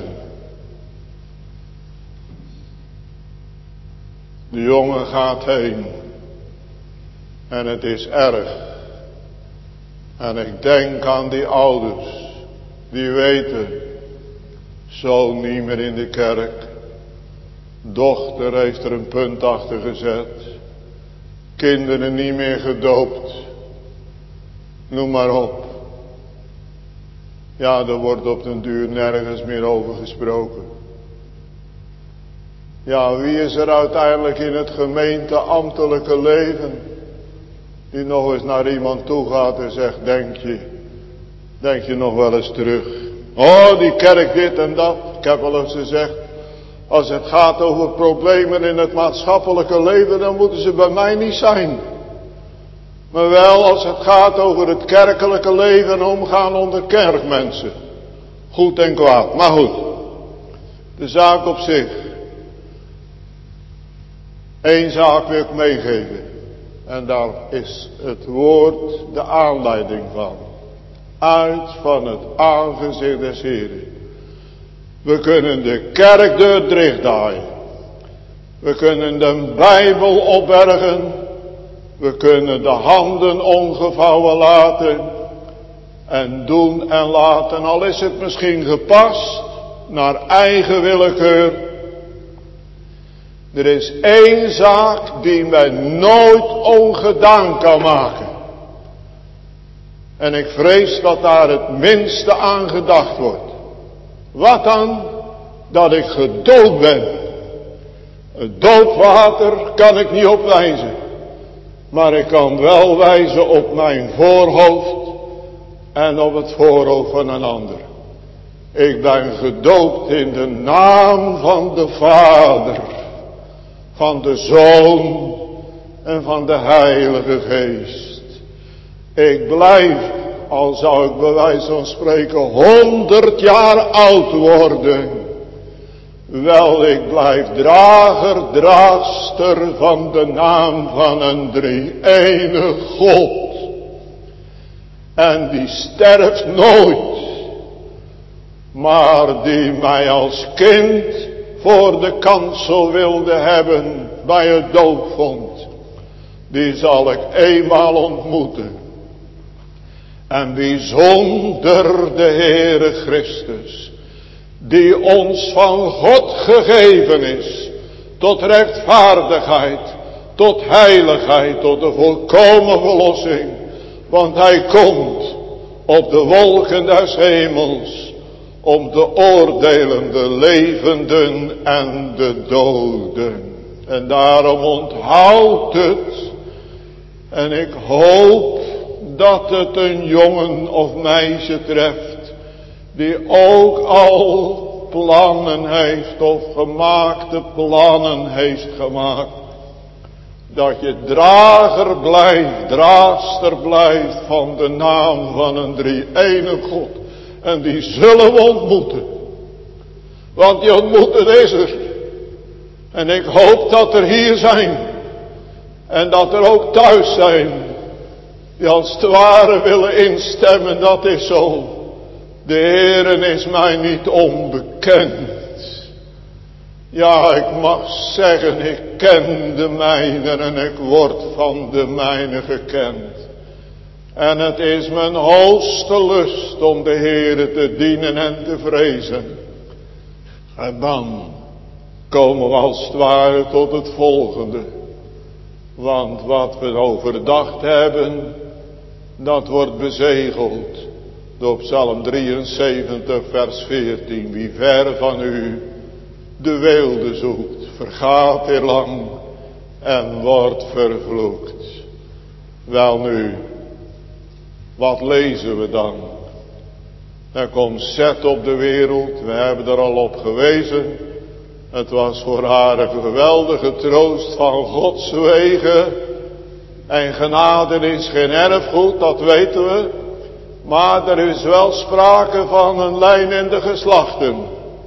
De jongen gaat heen. En het is erg. En ik denk aan die ouders. Die weten. Zoon niet meer in de kerk. Dochter heeft er een punt achter gezet. Kinderen niet meer gedoopt. Noem maar op. Ja, er wordt op den duur nergens meer over gesproken. Ja, wie is er uiteindelijk in het gemeenteambtelijke leven die nog eens naar iemand toe gaat en zegt, denk je nog wel eens terug. Oh, die kerk dit en dat. Ik heb wel eens gezegd, als het gaat over problemen in het maatschappelijke leven, dan moeten ze bij mij niet zijn. Maar wel als het gaat over het kerkelijke leven en omgaan onder kerkmensen. Goed en kwaad. Maar goed. De zaak op zich. Eén zaak wil ik meegeven. En daar is het woord de aanleiding van. Uit van het aangezicht des Heren. We kunnen de kerkdeur dichtdraaien. We kunnen de Bijbel opbergen. We kunnen de handen ongevouwen laten. En doen en laten. Al is het misschien gepast. Naar eigen willekeur. Er is één zaak die men nooit ongedaan kan maken. En ik vrees dat daar het minste aan gedacht wordt. Wat dan? Dat ik gedoopt ben. Het doopwater kan ik niet opwijzen. Maar ik kan wel wijzen op mijn voorhoofd. En op het voorhoofd van een ander. Ik ben gedoopt in de naam van de Vader. Van de Zoon. En van de Heilige Geest. Ik blijf, al zou ik bij wijze van spreken 100 jaar oud worden. Wel, ik blijf draagster van de naam van een drie-enige God. En die sterft nooit. Maar die mij als kind voor de kansel wilde hebben bij het doopvond. Die zal ik eenmaal ontmoeten. En bijzonder de Heere Christus. die ons van God gegeven is, tot rechtvaardigheid, tot heiligheid, tot de volkomen verlossing. Want hij komt op de wolken des hemels om te oordelen de levenden en de doden. En daarom onthoud het. En ik hoop dat het een jongen of meisje treft die ook al plannen heeft of gemaakte plannen heeft gemaakt. Dat je drager blijft, draagster blijft van de naam van een drie-enige God. En die zullen we ontmoeten. Want die ontmoeten is er. En ik hoop dat er hier zijn. En dat er ook thuis zijn. Die als het ware willen instemmen, dat is zo. De Heere is mij niet onbekend. Ja, ik mag zeggen, ik ken de mijnen en ik word van de mijnen gekend. En het is mijn hoogste lust om de Heere te dienen en te vrezen. En dan komen we als het ware tot het volgende. Want wat we overdacht hebben, dat wordt bezegeld door Psalm 73 vers 14. Wie ver van u de weelde zoekt, vergaat eerlang en wordt vervloekt. Welnu, wat lezen we dan? Er komt Zet op de wereld, we hebben er al op gewezen. Het was voor haar een geweldige troost van Gods wegen. En genade is geen erfgoed, dat weten we. Maar er is wel sprake van een lijn in de geslachten.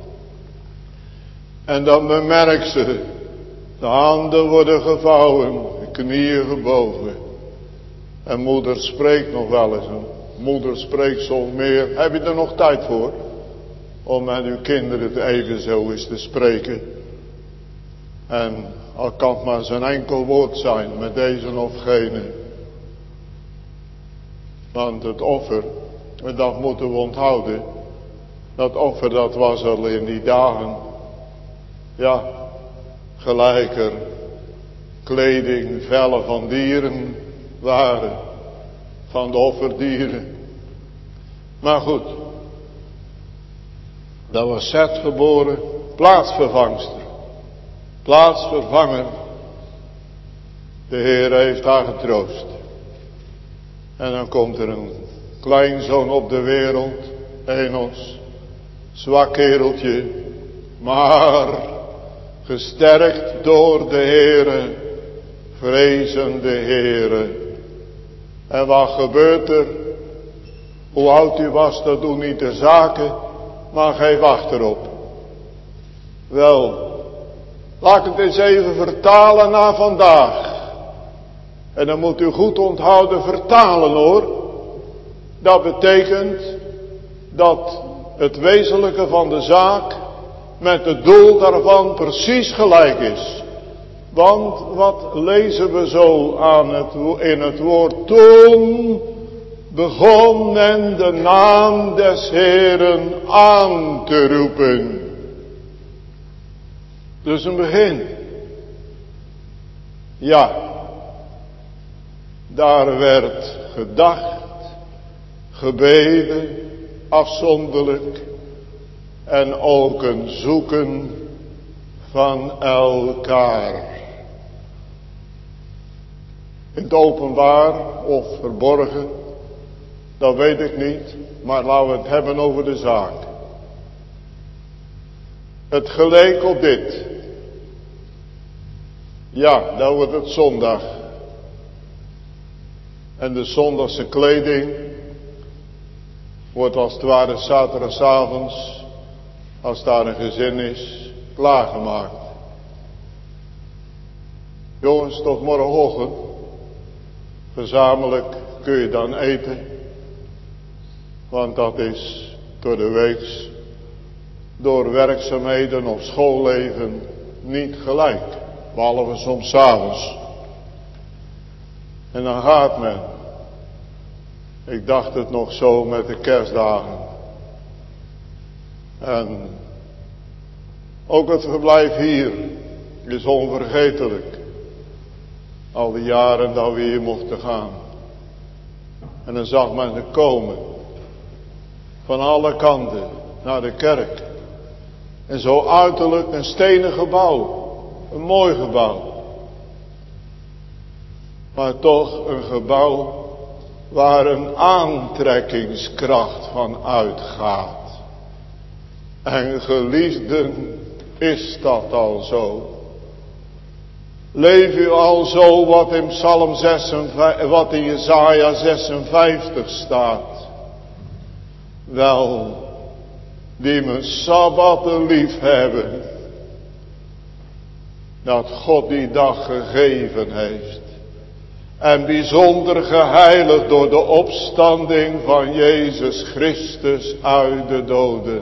En dan bemerkt ze, de handen worden gevouwen, de knieën gebogen. En moeder spreekt nog wel eens. Moeder spreekt soms meer. Heb je er nog tijd voor? Om met uw kinderen het even zo eens te spreken. En al kan het maar zo'n enkel woord zijn met deze of gene. Want het offer, en dat moeten we onthouden. Dat offer dat was al in die dagen. Ja, gelijker kleding, vellen van dieren waren. Van de offerdieren. Maar goed. Dat was Zet geboren, plaatsvervangster. Plaatsvervanger. De Heer heeft haar getroost. En dan komt er een kleinzoon op de wereld. Enos. Zwak kereltje. Maar gesterkt door de Heere. Vrezende Heere. En wat gebeurt er? Hoe oud u was, dat doet niet de zaken. Maar geef achterop. Wel, laat ik het eens even vertalen naar vandaag. En dan moet u goed onthouden, vertalen hoor. Dat betekent dat het wezenlijke van de zaak met het doel daarvan precies gelijk is. Want wat lezen we zo in het woord? Toen begon men de naam des Heeren aan te roepen. Dus een begin. Ja, daar werd gedacht, gebeden, afzonderlijk en ook een zoeken van elkaar. In het openbaar of verborgen, dat weet ik niet, maar laten we het hebben over de zaak. Het geleek op dit. Ja, dan wordt het zondag. En de zondagse kleding wordt als het ware zaterdagavonds, als daar een gezin is, klaargemaakt. Jongens, tot morgenochtend, gezamenlijk kun je dan eten. Want dat is door de weeks, door werkzaamheden of schoolleven niet gelijk. Behalve soms 's avonds. En dan gaat men. Ik dacht het nog zo met de kerstdagen. En Ook het verblijf hier is onvergetelijk. Al die jaren dat we hier mochten gaan. En dan zag men ze komen. Van alle kanten naar de kerk. En zo uiterlijk een stenen gebouw. Een mooi gebouw. Maar toch een gebouw waar een aantrekkingskracht van uitgaat. En geliefden, is dat al zo? Leef u al zo wat in Psalm 56, wat in Jesaja 56 staat? Wel, die mijn sabbatten lief hebben, dat God die dag gegeven heeft. En bijzonder geheiligd door de opstanding van Jezus Christus uit de doden.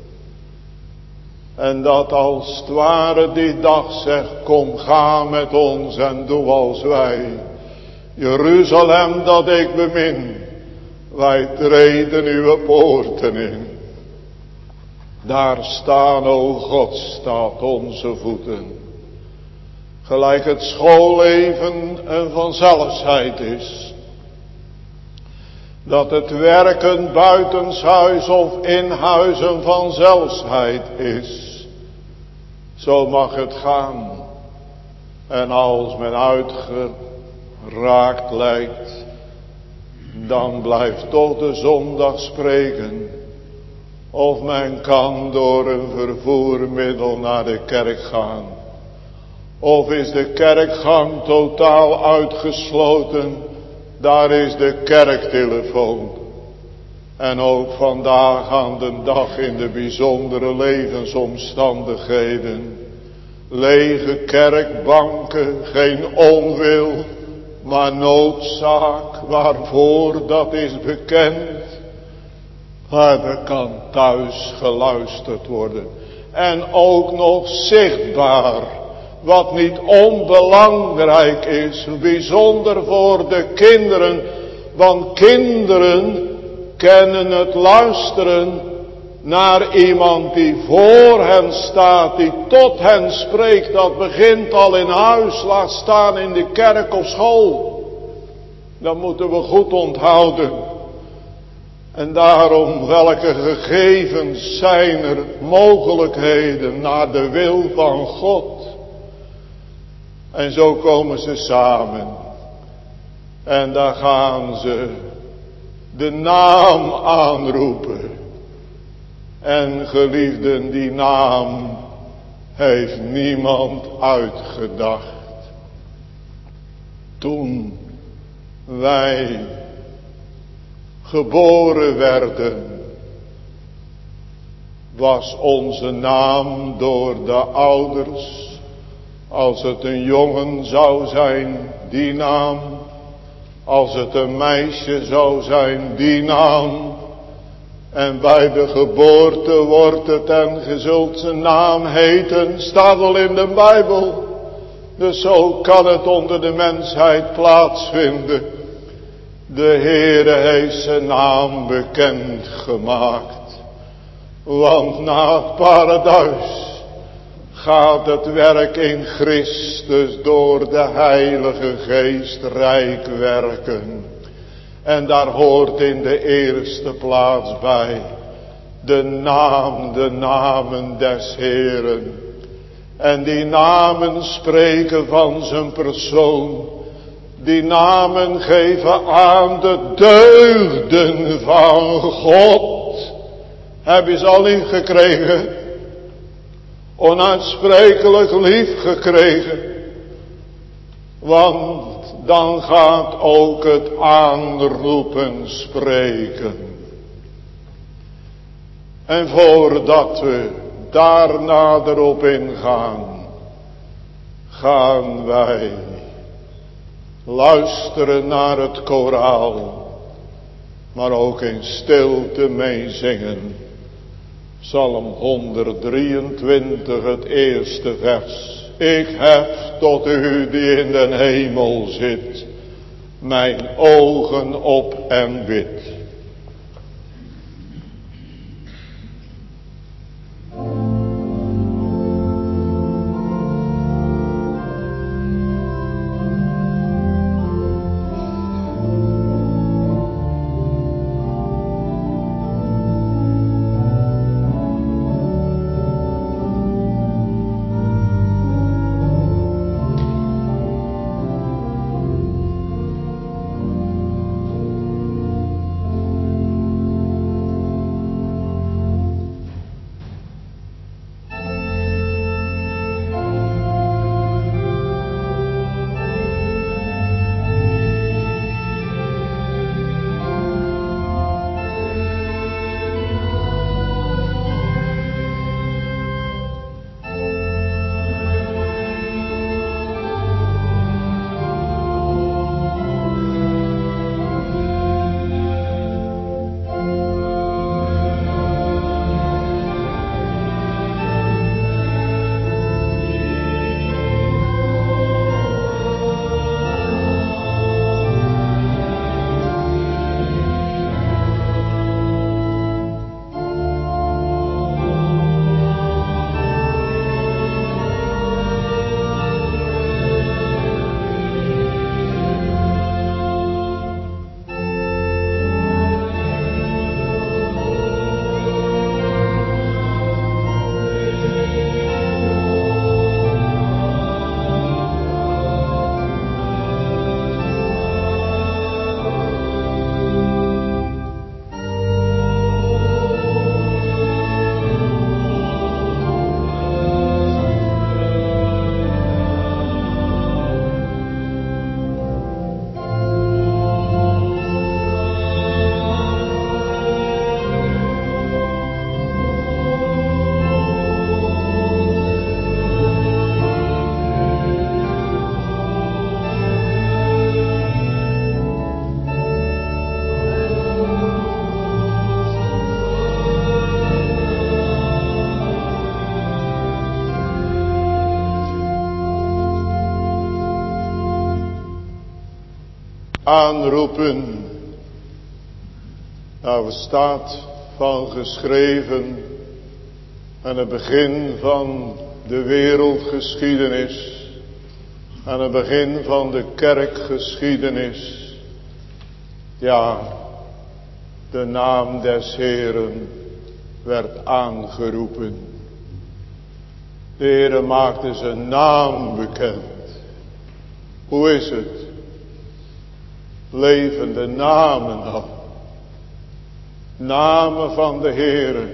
En dat als het ware die dag zegt, kom ga met ons en doe als wij. Jeruzalem dat ik bemin, wij treden uw poorten in. Daar staan, o God, staat onze voeten. Gelijk het schoolleven een vanzelfsheid is. Dat het werken buitenshuis of in huis een vanzelfsheid is. Zo mag het gaan. En als men uitgeraakt lijkt, dan blijft toch de zondag spreken. Of men kan door een vervoermiddel naar de kerk gaan. Of is de kerkgang totaal uitgesloten, daar is de kerktelefoon. En ook vandaag aan de dag in de bijzondere levensomstandigheden. Lege kerkbanken, geen onwil, maar noodzaak. Waarvoor, dat is bekend. Maar er kan thuis geluisterd worden. En ook nog zichtbaar. Wat niet onbelangrijk is. Bijzonder voor de kinderen. Want kinderen kennen het luisteren naar iemand die voor hen staat. Die tot hen spreekt. Dat begint al in huis. Laat staan in de kerk of school. Dat moeten we goed onthouden. En daarom, welke gegevens zijn er mogelijkheden naar de wil van God. En zo komen ze samen. En daar gaan ze de naam aanroepen. En geliefden, die naam heeft niemand uitgedacht. Toen wij geboren werden, was onze naam door de ouders, als het een jongen zou zijn, die naam. Als het een meisje zou zijn, die naam. En bij de geboorte wordt het en ge zult zijn naam heten, staat al in de Bijbel. Dus zo kan het onder de mensheid plaatsvinden. De Heere heeft zijn naam bekend gemaakt. Want na het paradijs gaat het werk in Christus door de Heilige Geest rijk werken. En daar hoort in de eerste plaats bij de namen des Heeren. En die namen spreken van zijn persoon. Die namen geven aan de deugden van God. Heb je ze al niet gekregen? Onuitsprekelijk lief gekregen. Want dan gaat ook het aanroepen spreken. En voordat we daar nader op ingaan, gaan wij luisteren naar het koraal, maar ook in stilte meezingen. Psalm 123, het eerste vers. Ik hef tot u die in den hemel zit, mijn ogen op en bid. aanroepen. Daar staat van geschreven aan het begin van de wereldgeschiedenis, aan het begin van de kerkgeschiedenis. Ja, de naam des Heeren werd aangeroepen. De Heere maakte zijn naam bekend. Hoe is het? Levende namen dan. Namen van de Heere.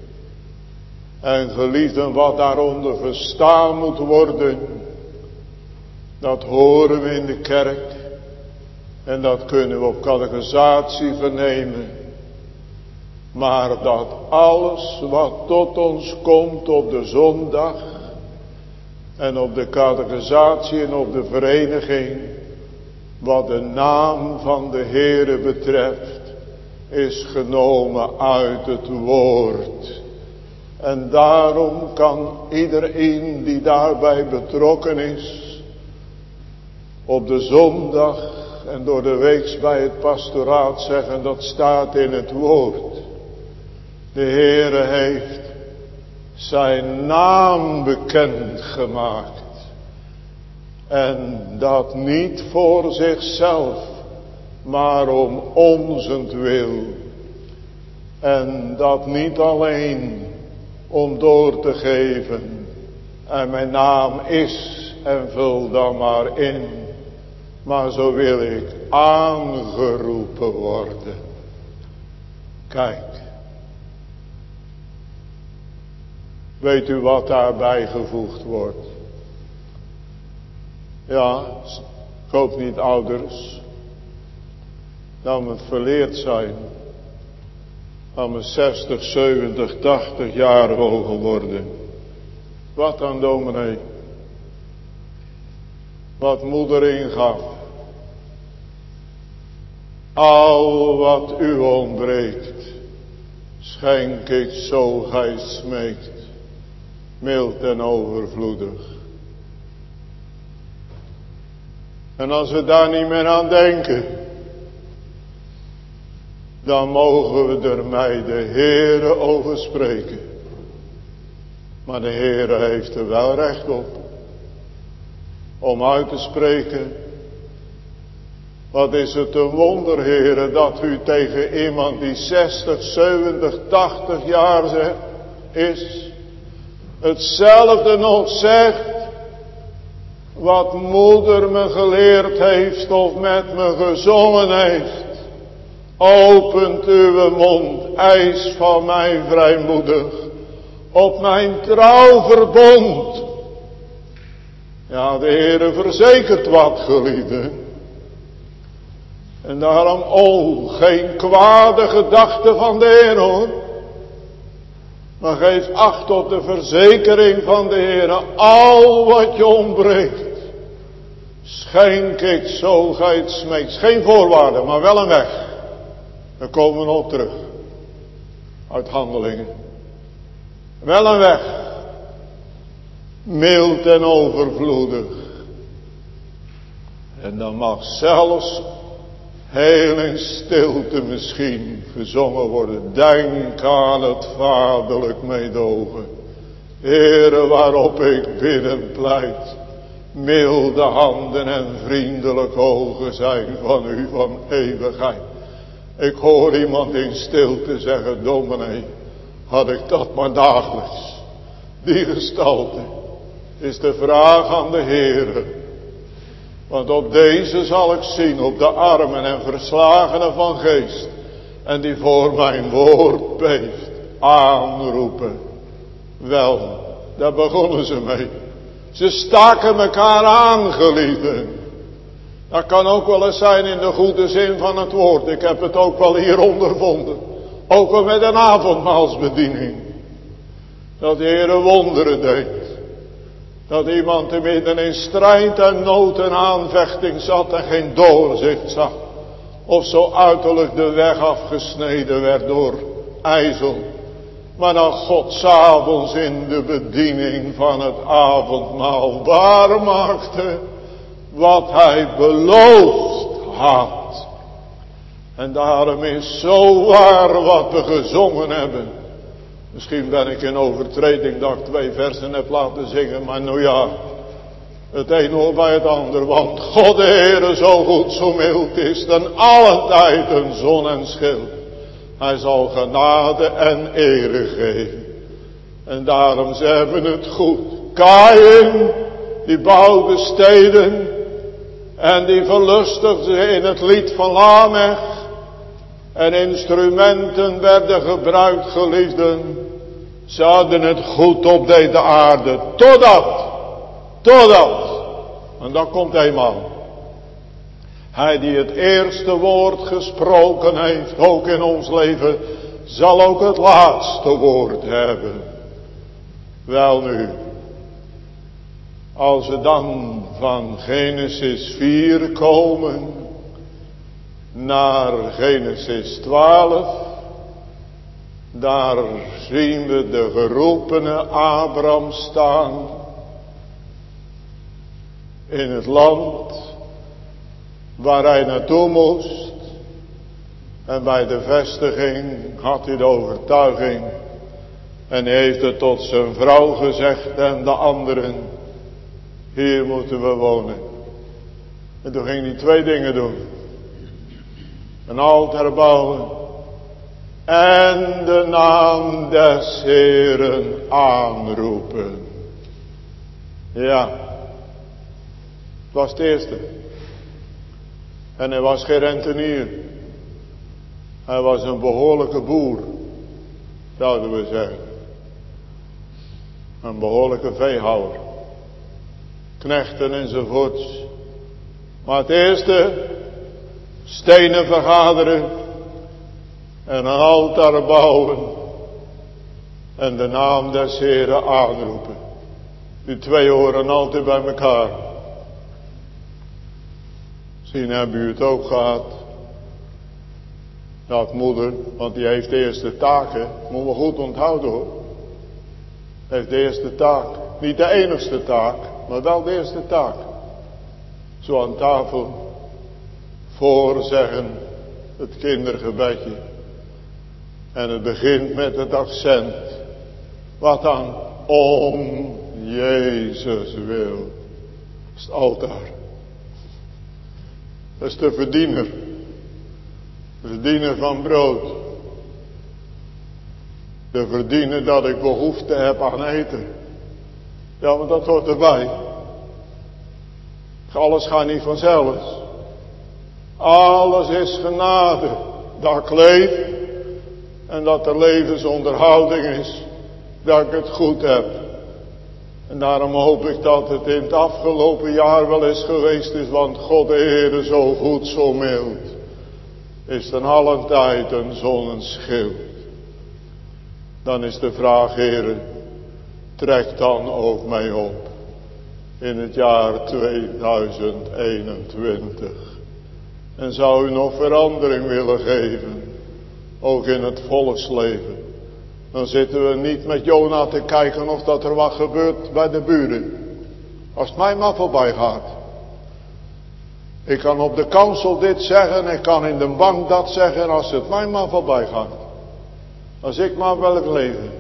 En geliefden, wat daaronder verstaan moet worden, dat horen we in de kerk. En dat kunnen we op catechisatie vernemen. Maar dat alles wat tot ons komt op de zondag en op de catechisatie en op de vereniging, wat de naam van de Heere betreft, is genomen uit het woord. En daarom kan iedereen die daarbij betrokken is, op de zondag en door de weeks bij het pastoraat zeggen, dat staat in het woord. De Heere heeft zijn naam bekend gemaakt. En dat niet voor zichzelf, maar om onzentwil. En dat niet alleen om door te geven. En mijn naam is, en vul dan maar in. Maar zo wil ik aangeroepen worden. Kijk. Weet u wat daarbij gevoegd wordt? Ja, ik hoop niet ouders. Dat we verleerd zijn. Dat we 60, 70, 80 jaar mogen worden. Wat dan, dominee? Wat moeder ingaf. Al wat u ontbreekt, schenk ik zo gij smeekt, mild en overvloedig. En als we daar niet meer aan denken, dan mogen we er mij de Heere over spreken. Maar de Heere heeft er wel recht op om uit te spreken. Wat is het een wonder, Heere, dat u tegen iemand die 60, 70, 80 jaar is, hetzelfde nog zegt wat moeder me geleerd heeft of met me gezongen heeft. Opent uw mond, eis van mij vrijmoedig, op mijn trouw verbond. Ja, de Heere verzekert wat, geliefden. En daarom, geen kwade gedachte van de Heer, hoor. Maar geef acht op de verzekering van de Heer. Al wat je ontbreekt, schenk ik zo gij het smeekt. Geen voorwaarde, maar wel een weg. We komen op terug. Uit Handelingen. Wel een weg. Mild en overvloedig. En dan mag zelfs heel in stilte misschien gezongen worden. Denk aan het vaderlijk meedogen. Heere, waarop ik bidden pleit. Milde handen en vriendelijk ogen zijn van u van eeuwigheid. Ik hoor iemand in stilte zeggen, dominee, had ik dat maar dagelijks. Die gestalte is de vraag aan de Heere. Want op deze zal ik zien, op de armen en verslagenen van geest. En die voor mijn woord beeft, aanroepen. Wel, daar begonnen ze mee. Ze staken elkaar aan, geliefden. Dat kan ook wel eens zijn in de goede zin van het woord. Ik heb het ook wel hier ondervonden. Ook wel met een avondmaalsbediening. Dat de Heer wonderen deed. Dat iemand te midden in strijd en nood en aanvechting zat en geen doorzicht zag. Of zo uiterlijk de weg afgesneden werd door ijzel. Maar dan God 's avonds in de bediening van het avondmaal waarmaakte wat hij beloofd had. En daarom is zo waar wat we gezongen hebben. Misschien ben ik in overtreding dat ik 2 versen heb laten zingen, maar nou ja. Het een hoort bij het ander, want God de Heere zo goed, zo mild is, ten allen tijd een zon en schild. Hij zal genade en ere geven. En daarom zeggen we het goed. Kaïn, die bouwde steden en die verlustigde in het lied van Lamech. En instrumenten werden gebruikt, geliefden. Ze hadden het goed op deze aarde. Totdat. En dat komt eenmaal. Hij die het eerste woord gesproken heeft, ook in ons leven, zal ook het laatste woord hebben. Welnu, als we dan van Genesis 4 komen naar Genesis 12, daar zien we de geroepene Abraham staan in het land waar hij naartoe moest. En bij de vestiging had hij de overtuiging en hij heeft het tot zijn vrouw gezegd en de anderen: hier moeten we wonen. En toen ging hij 2 dingen doen. Een altaar bouwen en de naam des Heeren aanroepen. Ja, het was het eerste. En hij was geen rentenier. Hij was een behoorlijke boer, zouden we zeggen. Een behoorlijke veehouder. Knechten enzovoorts. Maar het eerste, stenen vergaderen en een altaar bouwen en de naam des Heeren aanroepen. Die 2 horen altijd bij elkaar. Misschien hebben u het ook gehad. Dat moeder, want die heeft de eerste taak, hè. Moeten we goed onthouden, hoor. Heeft de eerste taak. Niet de enigste taak, maar wel de eerste taak. Zo aan tafel voorzeggen, het kindergebedje. En het begint met het accent. Wat dan? Om Jezus wil. Dat is het altaar. Dat is de verdiener. De verdiener van brood. De verdiener dat ik behoefte heb aan eten. Ja, maar dat hoort erbij. Alles gaat niet vanzelf. Alles is genade. Dat ik leef. En dat er levensonderhouding is. Dat ik het goed heb. En daarom hoop ik dat het in het afgelopen jaar wel eens geweest is. Want God de Heere zo goed, zo mild. Is ten allen tijd een zonneschild. Dan is de vraag, Heere. Trek dan ook mij op. In het jaar 2021. En zou u nog verandering willen geven. Ook in het volksleven. Dan zitten we niet met Jona te kijken of dat er wat gebeurt bij de buren. Als het mij maar voorbij gaat. Ik kan op de kansel dit zeggen. Ik kan in de bank dat zeggen. Als het mij maar voorbij gaat. Als ik maar wil leven.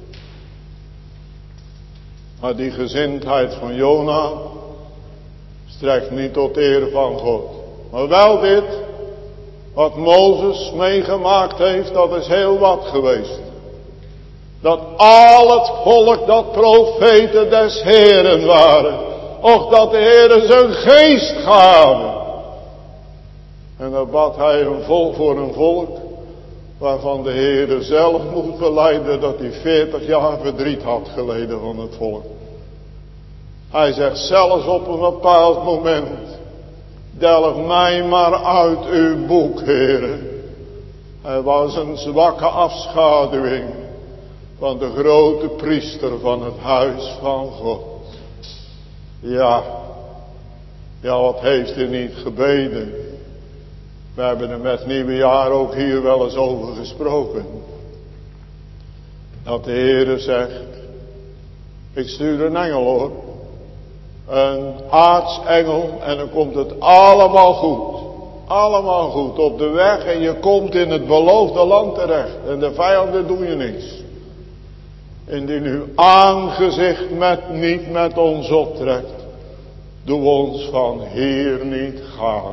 Maar die gezindheid van Jona strekt niet tot eer van God. Maar wel dit, wat Mozes meegemaakt heeft, dat is heel wat geweest. Dat al het volk, dat profeten des Heeren waren. Och, dat de Heere zijn geest gaven. En dan bad hij een volk voor een volk, waarvan de Heere zelf moet belijden dat hij 40 jaar verdriet had geleden van het volk. Hij zegt zelfs op een bepaald moment, delg mij maar uit uw boek, Heere. Hij was een zwakke afschaduwing van de grote priester van het huis van God. Ja, wat heeft hij niet gebeden? We hebben er met nieuwjaar ook hier wel eens over gesproken. Dat de Heere zegt, ik stuur een engel, hoor. Een aartsengel en dan komt het allemaal goed. Allemaal goed op de weg en je komt in het beloofde land terecht. En de vijanden doen je niets. Indien uw aangezicht niet met ons optrekt, doe ons van hier niet gaan.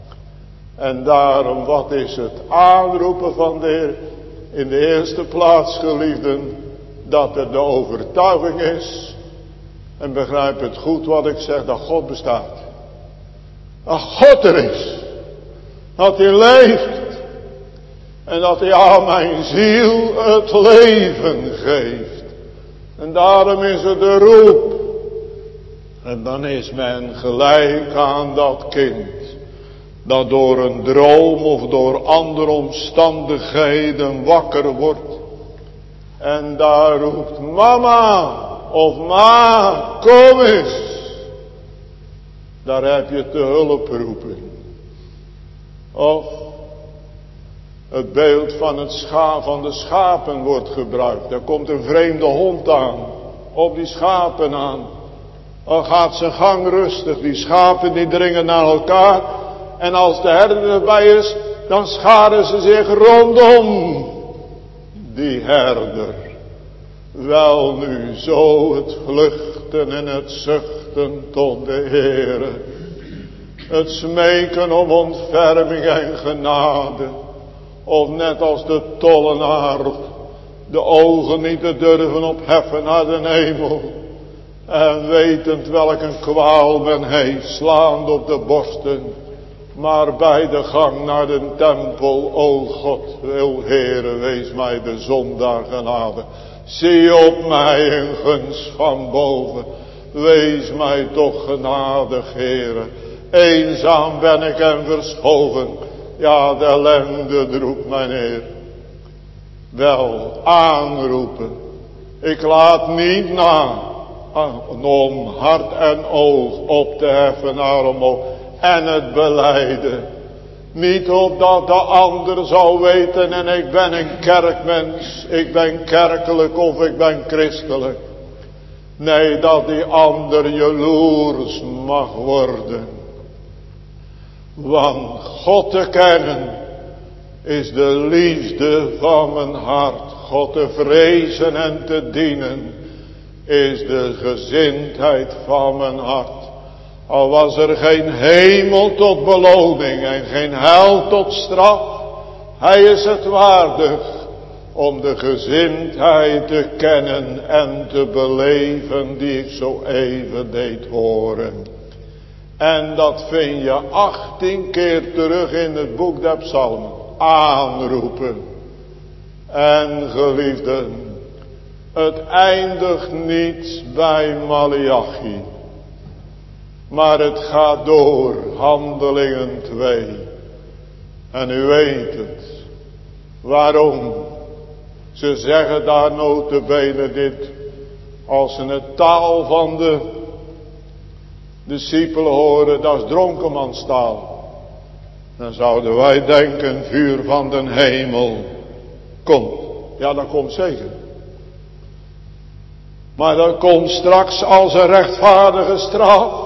En daarom, wat is het aanroepen van de Heer? In de eerste plaats, geliefden, dat er de overtuiging is. En begrijp het goed wat ik zeg, dat God bestaat. Dat God er is. Dat hij leeft. En dat hij aan mijn ziel het leven geeft. En daarom is het de roep. En dan is men gelijk aan dat kind. Dat door een droom of door andere omstandigheden wakker wordt. En daar roept mama of ma, kom eens. Daar heb je te hulp roepen. Of het beeld van de schapen wordt gebruikt. Er komt een vreemde hond aan. Op die schapen aan. Dan gaat zijn gang rustig. Die schapen die dringen naar elkaar. En als de herder erbij is, dan scharen ze zich rondom die herder. Wel nu zo het vluchten en het zuchten tot de Heere. Het smeken om ontferming en genade. Of net als de tollenaar de ogen niet te durven opheffen naar de hemel. En wetend welk een kwaal men heeft, slaand op de borsten. Maar bij de gang naar de tempel, o God, wil Heere, wees mij de zondaar genade. Zie op mij in gunst van boven, wees mij toch genadig, Heere. Eenzaam ben ik en verschoven, ja, de ellende roept mijn Heer. Wel, aanroepen, ik laat niet na, om hart en oog op te heffen naar omhoog. En het belijden. Niet opdat de ander zou weten en ik ben een kerkmens. Ik ben kerkelijk of ik ben christelijk. Nee, dat die ander jaloers mag worden. Want God te kennen is de liefde van mijn hart. God te vrezen en te dienen is de gezindheid van mijn hart. Al was er geen hemel tot beloning en geen hel tot straf. Hij is het waardig om de gezindheid te kennen en te beleven die ik zo even deed horen. En dat vind je 18 keer terug in het boek der Psalmen. Aanroepen. En geliefden, het eindigt niet bij Maleachi. Maar het gaat door, Handelingen 2. En u weet het. Waarom? Ze zeggen daar nota bene dit. Als ze het taal van de discipelen horen, dat is dronkenmanstaal. Dan zouden wij denken, vuur van den hemel komt. Ja, dat komt zeker. Maar dat komt straks als een rechtvaardige straf.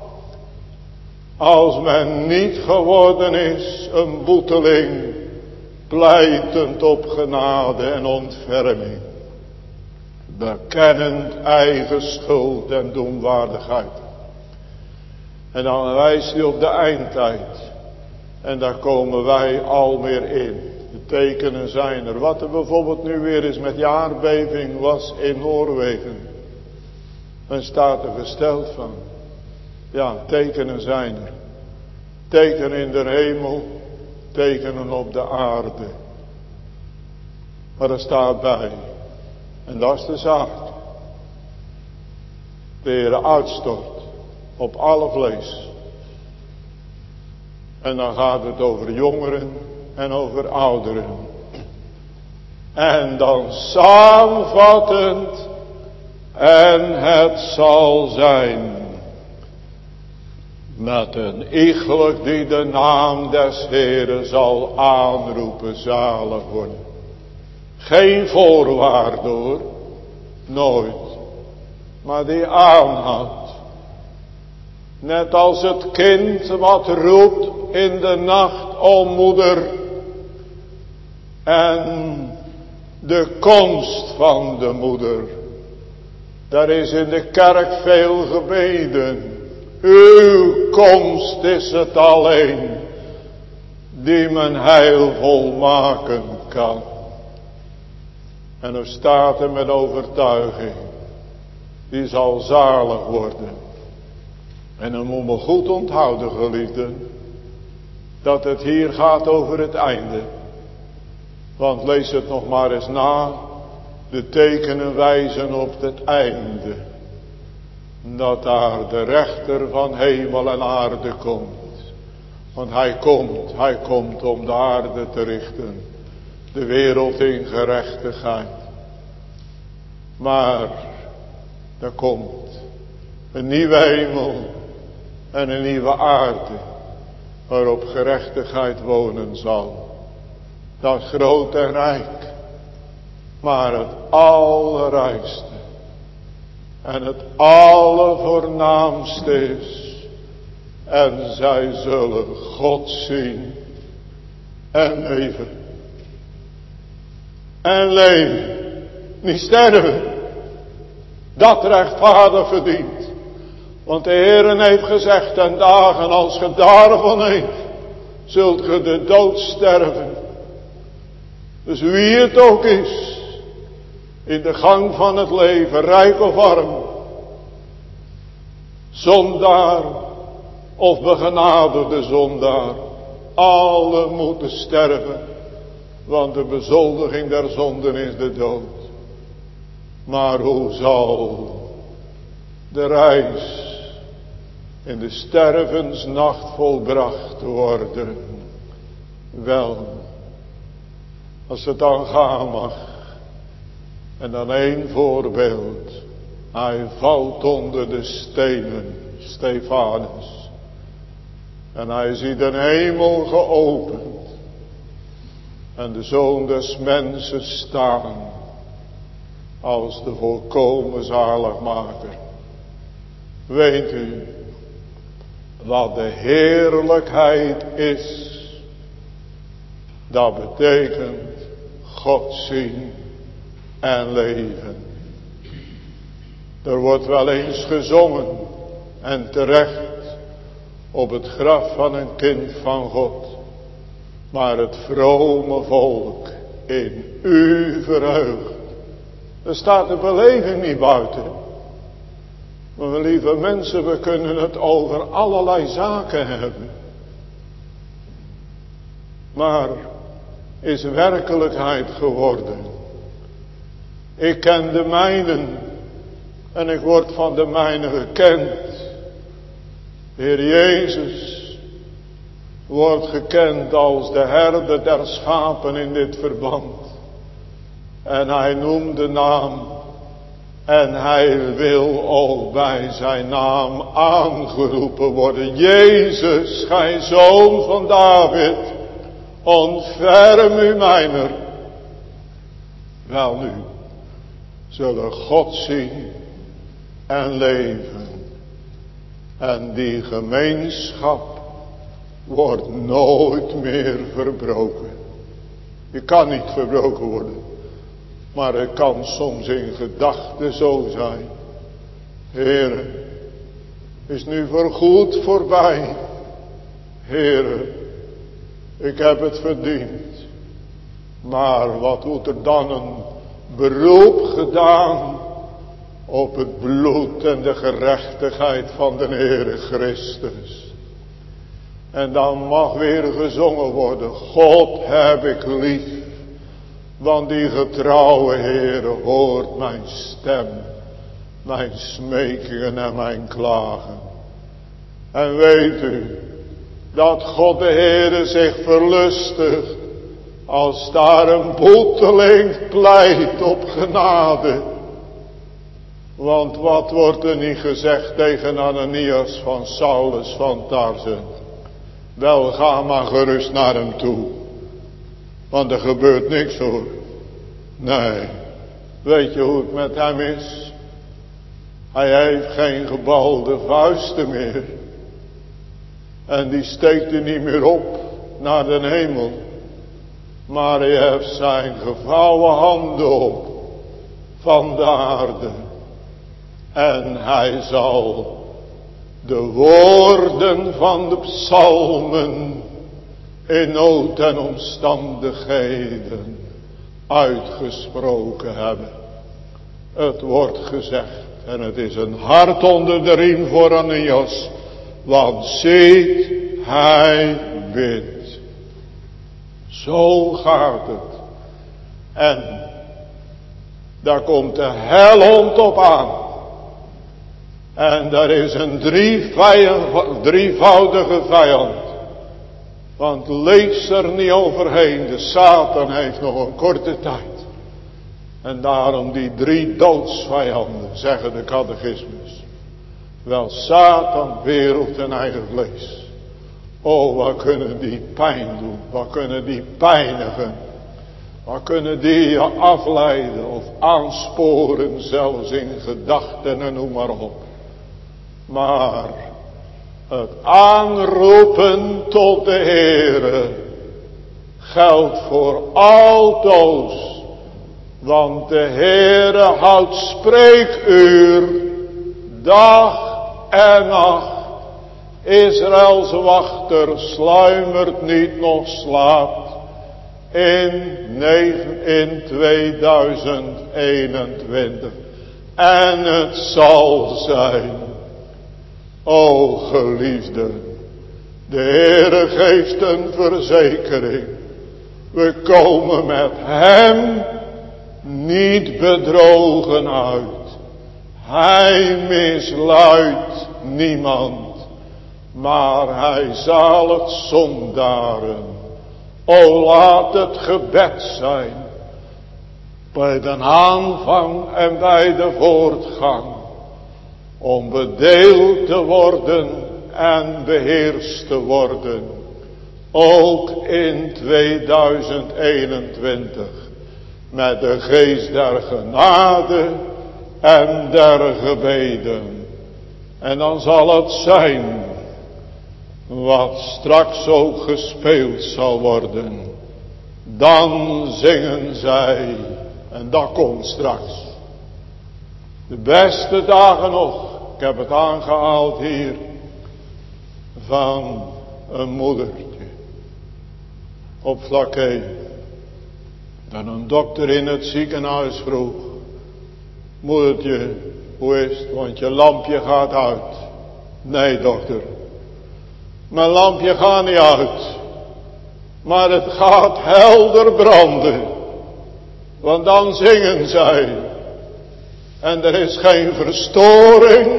Als men niet geworden is een boeteling, pleitend op genade en ontferming, bekennend eigen schuld en doenwaardigheid. En dan wijst hij op de eindtijd. En daar komen wij al meer in. De tekenen zijn er. Wat er bijvoorbeeld nu weer is met die aardbeving was in Noorwegen. Men staat er gesteld van. Ja, tekenen zijn er. Tekenen in de hemel, tekenen op de aarde. Maar er staat bij, en dat is de zaak. De Heere uitstort op alle vlees. En dan gaat het over jongeren en over ouderen. En dan samenvattend, en het zal zijn met een iegelijk die de naam des Heeren zal aanroepen, zalig worden. Geen voorwaarde hoor, nooit. Maar die aanhoudt. Net als het kind wat roept, in de nacht, o moeder. En de komst van de moeder. Daar is in de kerk veel gebeden. Uw komst is het alleen die mijn heil volmaken kan. En er staat er met overtuiging, die zal zalig worden. En dan moet me goed onthouden, geliefden, dat het hier gaat over het einde. Want lees het nog maar eens na, de tekenen wijzen op het einde. Dat daar de rechter van hemel en aarde komt. Want hij komt om de aarde te richten. De wereld in gerechtigheid. Maar er komt een nieuwe hemel en een nieuwe aarde. Waarop gerechtigheid wonen zal. Dat is groot en rijk. Maar het allerrijkste. En het allervoornaamste is. En zij zullen God zien. En leven. En leven. Niet sterven. Dat rechtvaardig verdient. Want de Heer heeft gezegd. En dagen als ge daarvan eet. Zult ge de dood sterven. Dus wie het ook is. In de gang van het leven. Rijk of arm. Zondaar. Of begenaderde zondaar. Alle moeten sterven. Want de bezoldiging der zonden is de dood. Maar hoe zal de reis in de stervensnacht volbracht worden? Wel, als het dan gaan mag. En dan één voorbeeld. Hij valt onder de stenen, Stefanus. En hij ziet een hemel geopend. En de Zoon des Mensen staan. Als de volkomen zaligmaker. Weet u. Wat de heerlijkheid is. Dat betekent God zien en leven. Er wordt wel eens gezongen. En terecht. Op het graf van een kind van God. Maar het vrome volk in u verheugt. Er staat de beleving niet buiten. Maar lieve mensen, we kunnen het over allerlei zaken hebben. Maar is werkelijkheid geworden. Ik ken de mijnen. En ik word van de mijnen gekend. De Heer Jezus wordt gekend als de herder der schapen in dit verband. En hij noemt de naam. En hij wil ook bij zijn naam aangeroepen worden. Jezus, gij zoon van David, ontferm u mijner. Wel nu, zullen God zien en leven. En die gemeenschap wordt nooit meer verbroken. Je kan niet verbroken worden. Maar het kan soms in gedachten zo zijn. Heere, is nu voorgoed voorbij. Heere, ik heb het verdiend. Maar wat wordt er dan een beroep gedaan op het bloed en de gerechtigheid van de Heere Christus. En dan mag weer gezongen worden, God heb ik lief. Want die getrouwe Heere hoort mijn stem, mijn smekingen en mijn klagen. En weet u, dat God de Heere zich verlustigt, als daar een boeteling pleit op genade. Want wat wordt er niet gezegd tegen Ananias van Saulus van Tarsen? Wel, ga maar gerust naar hem toe. Want er gebeurt niks hoor. Nee. Weet je hoe het met hem is? Hij heeft geen gebalde vuisten meer. En die steekt hij niet meer op naar de hemel. Maar hij heeft zijn gevouwen handen op van de aarde. En hij zal de woorden van de psalmen in nood en omstandigheden uitgesproken hebben. Het wordt gezegd, en het is een hart onder de riem voor Ananias, want ziet, hij wint. Zo gaat het. En daar komt de helhond op aan. En daar is een drievoudige vijand. Want lees er niet overheen. De Satan heeft nog een korte tijd. En daarom die 3 doodsvijanden, zeggen de catechismus. Wel Satan, wereld en eigen vlees. Oh, wat kunnen die pijn doen. Wat kunnen die pijnigen. Wat kunnen die je afleiden of aansporen. Zelfs in gedachten en noem maar op. Maar het aanroepen tot de Heere geldt voor altoos. Want de Heere houdt spreekuur dag en nacht. Israëls wachter sluimert niet nog slaapt in 2021. En het zal zijn, o geliefde, de Heere geeft een verzekering. We komen met hem niet bedrogen uit. Hij misluidt niemand. Maar hij zaligt zondaren. O laat het gebed zijn. Bij de aanvang en bij de voortgang. Om bedeeld te worden en beheerst te worden. Ook in 2021. Met de geest der genade en der gebeden. En dan zal het zijn wat straks ook gespeeld zal worden. Dan zingen zij, en dat komt straks. De beste dagen nog, ik heb het aangehaald hier, van een moedertje op vlak 1. Dan een dokter in het ziekenhuis vroeg: moedertje, hoe is het, want je lampje gaat uit. Nee, dokter, mijn lampje gaat niet uit, maar het gaat helder branden, want dan zingen zij. En er is geen verstoring,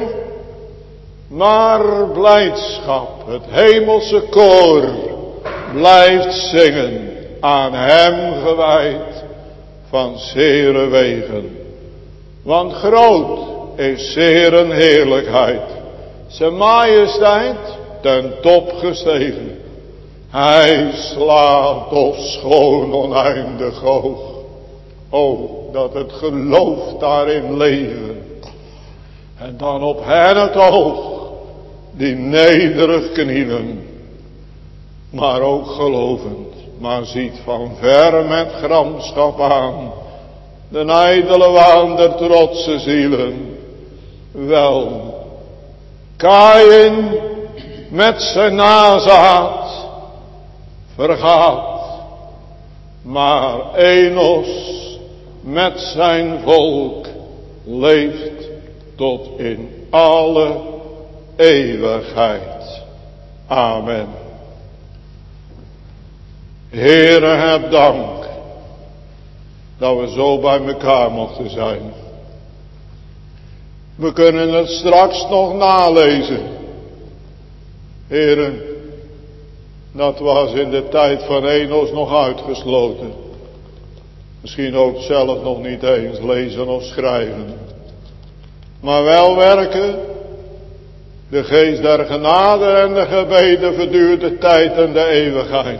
maar blijdschap. Het hemelse koor blijft zingen, aan hem gewijd van zere wegen. Want groot is zere heerlijkheid, zijn majesteit ten top gestegen. Hij slaat op schoon oneindig hoog. O, dat het geloof daarin leven. En dan op hen het oog, die nederig knielen, maar ook gelovend, maar ziet van ver met gramschap aan de ijdele waan der trotse zielen. Wel, Kaïn met zijn nazaat vergaat, maar Enos met zijn volk leeft tot in alle eeuwigheid. Amen. Heere, heb dank dat we zo bij elkaar mochten zijn. We kunnen het straks nog nalezen. Heere, dat was in de tijd van Enos nog uitgesloten. Misschien ook zelf nog niet eens lezen of schrijven. Maar wel werken. De geest der genade en de gebeden verduurt de tijd en de eeuwigheid.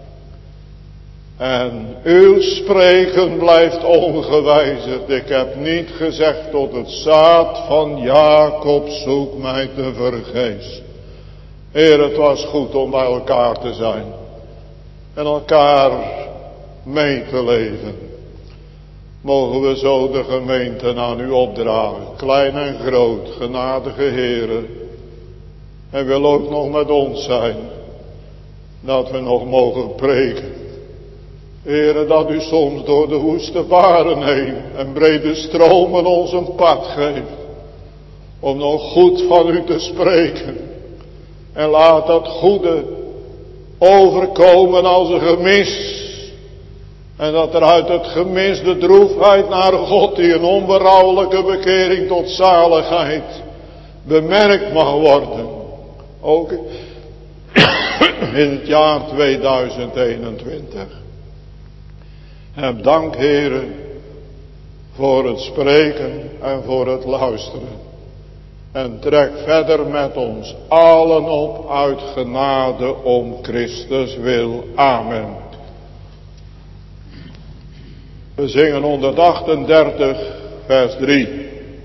En uw spreken blijft ongewijzigd. Ik heb niet gezegd tot het zaad van Jacob zoek mij te vergeefs. Heer, het was goed om bij elkaar te zijn. En elkaar mee te leven. Mogen we zo de gemeente aan u opdragen. Klein en groot, genadige Heere. En wil ook nog met ons zijn. Dat we nog mogen preken. Heere, dat u soms door de woeste baren heen en brede stromen ons een pad geeft. Om nog goed van u te spreken. En laat dat goede overkomen als een gemis. En dat er uit het gemis de droefheid naar God, die een onberouwelijke bekering tot zaligheid bemerkt mag worden. Ook in het jaar 2021. Heb dank, Heere, voor het spreken en voor het luisteren. En trek verder met ons allen op uit genade om Christus wil. Amen. We zingen 138 vers 3.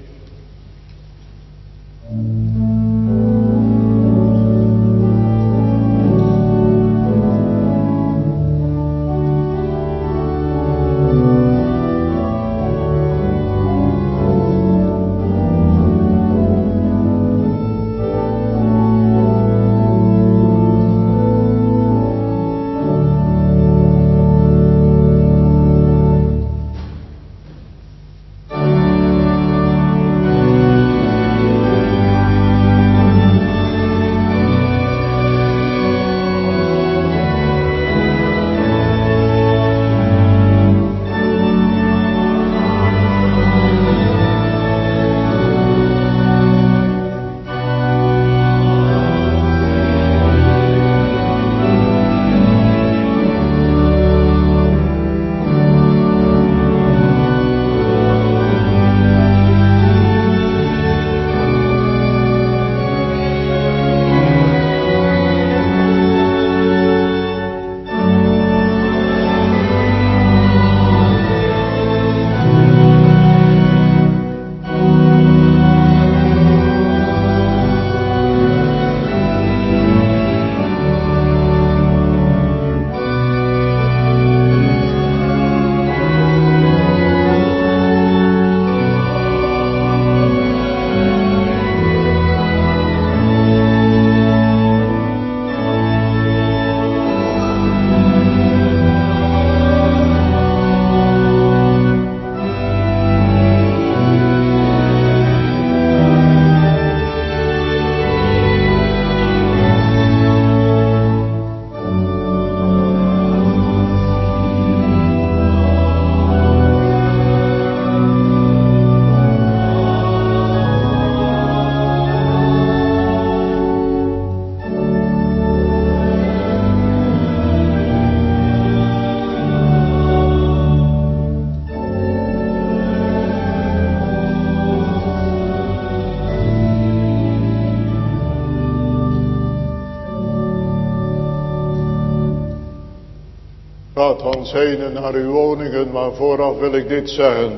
Gaat ons heen naar uw woningen, maar vooraf wil ik dit zeggen.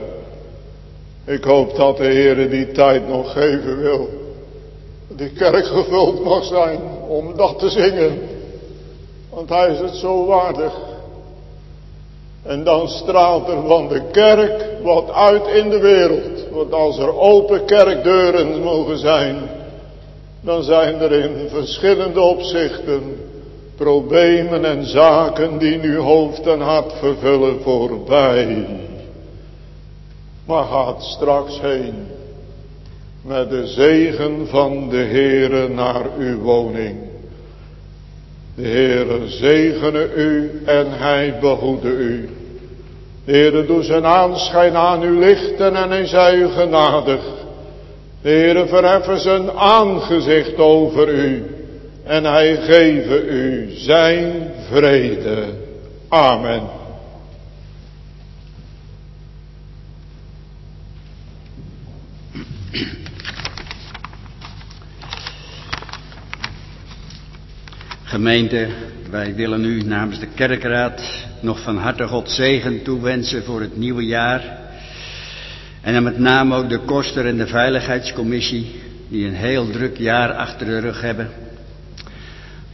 Ik hoop dat de Heer die tijd nog geven wil. Die kerk gevuld mag zijn om dat te zingen. Want hij is het zo waardig. En dan straalt er van de kerk wat uit in de wereld. Want als er open kerkdeuren mogen zijn, dan zijn er in verschillende opzichten problemen en zaken die nu hoofd en hart vervullen voorbij. Maar gaat straks heen met de zegen van de Heere naar uw woning. De Heere zegene u en hij behoede u. De Heere doet zijn aanschijn aan u lichten en hij zij u genadig. De Heere verheffen zijn aangezicht over u en hij geven u zijn vrede. Amen. Gemeente, wij willen u namens de kerkraad nog van harte God zegen toewensen voor het nieuwe jaar. En dan met name ook de koster en de veiligheidscommissie, die een heel druk jaar achter de rug hebben.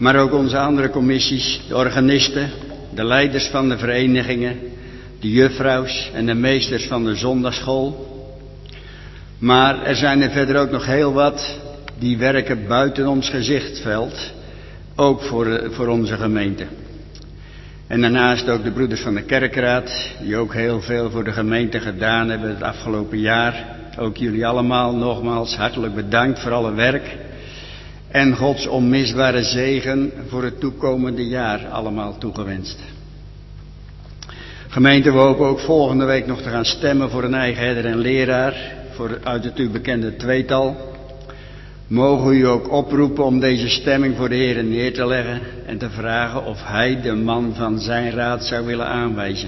Maar ook onze andere commissies, de organisten, de leiders van de verenigingen, de juffrouws en de meesters van de zondagsschool. Maar er zijn er verder ook nog heel wat die werken buiten ons gezichtsveld, ook voor onze gemeente. En daarnaast ook de broeders van de kerkraad, die ook heel veel voor de gemeente gedaan hebben het afgelopen jaar. Ook jullie allemaal nogmaals hartelijk bedankt voor alle werk. En Gods onmisbare zegen voor het toekomende jaar allemaal toegewenst. Gemeente, we hopen ook volgende week nog te gaan stemmen voor een eigen herder en leraar, uit het u bekende tweetal. Mogen we u ook oproepen om deze stemming voor de Heer neer te leggen en te vragen of Hij de man van zijn raad zou willen aanwijzen.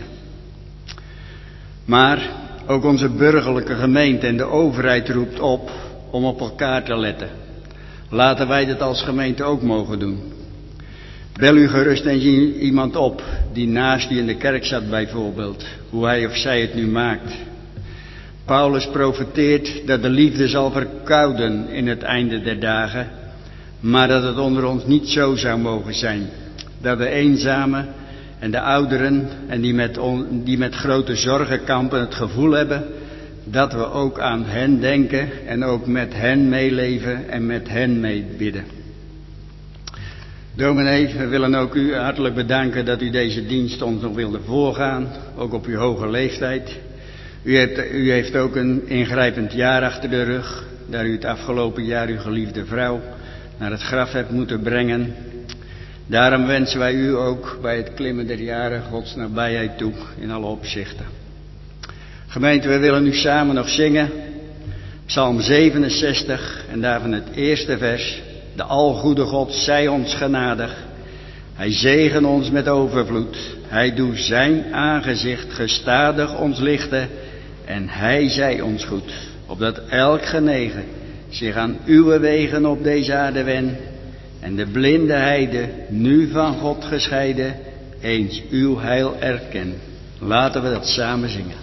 Maar ook onze burgerlijke gemeente en de overheid roept om op elkaar te letten. Laten wij dat als gemeente ook mogen doen. Bel u gerust eens iemand op die naast u in de kerk zat bijvoorbeeld, hoe hij of zij het nu maakt. Paulus profeteert dat de liefde zal verkouden in het einde der dagen, maar dat het onder ons niet zo zou mogen zijn. Dat de eenzamen en de ouderen en die met grote zorgen kampen het gevoel hebben dat we ook aan hen denken en ook met hen meeleven en met hen meebidden. Dominee, we willen ook u hartelijk bedanken dat u deze dienst ons nog wilde voorgaan, ook op uw hoge leeftijd. U heeft ook een ingrijpend jaar achter de rug, daar u het afgelopen jaar uw geliefde vrouw naar het graf hebt moeten brengen. Daarom wensen wij u ook bij het klimmen der jaren Gods nabijheid toe in alle opzichten. Gemeente, we willen nu samen nog zingen Psalm 67 en daarvan het eerste vers. De algoede God zij ons genadig. Hij zegen ons met overvloed. Hij doet zijn aangezicht gestadig ons lichten. En hij zij ons goed. Opdat elk genegen zich aan uw wegen op deze aarde wen. En de blinde heide, nu van God gescheiden, eens uw heil erken. Laten we dat samen zingen.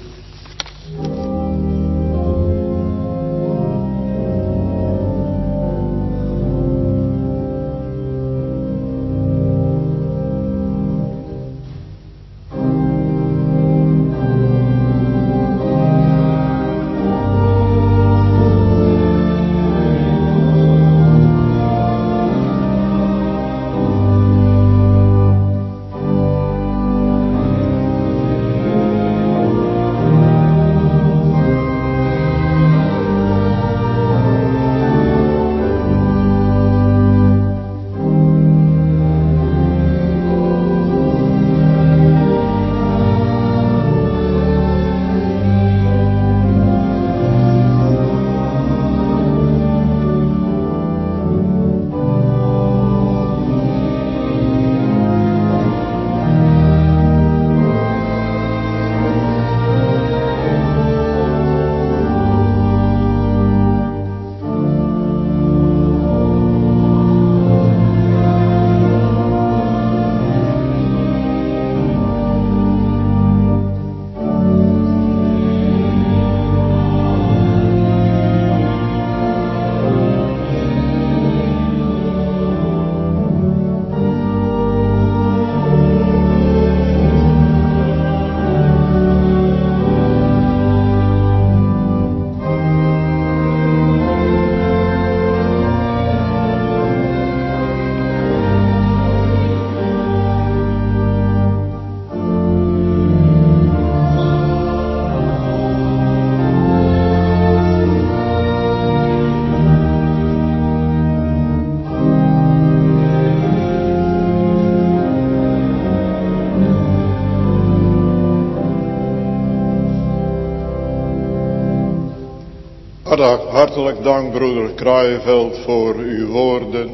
Hartelijk dank, broeder Kraaienveld, voor uw woorden.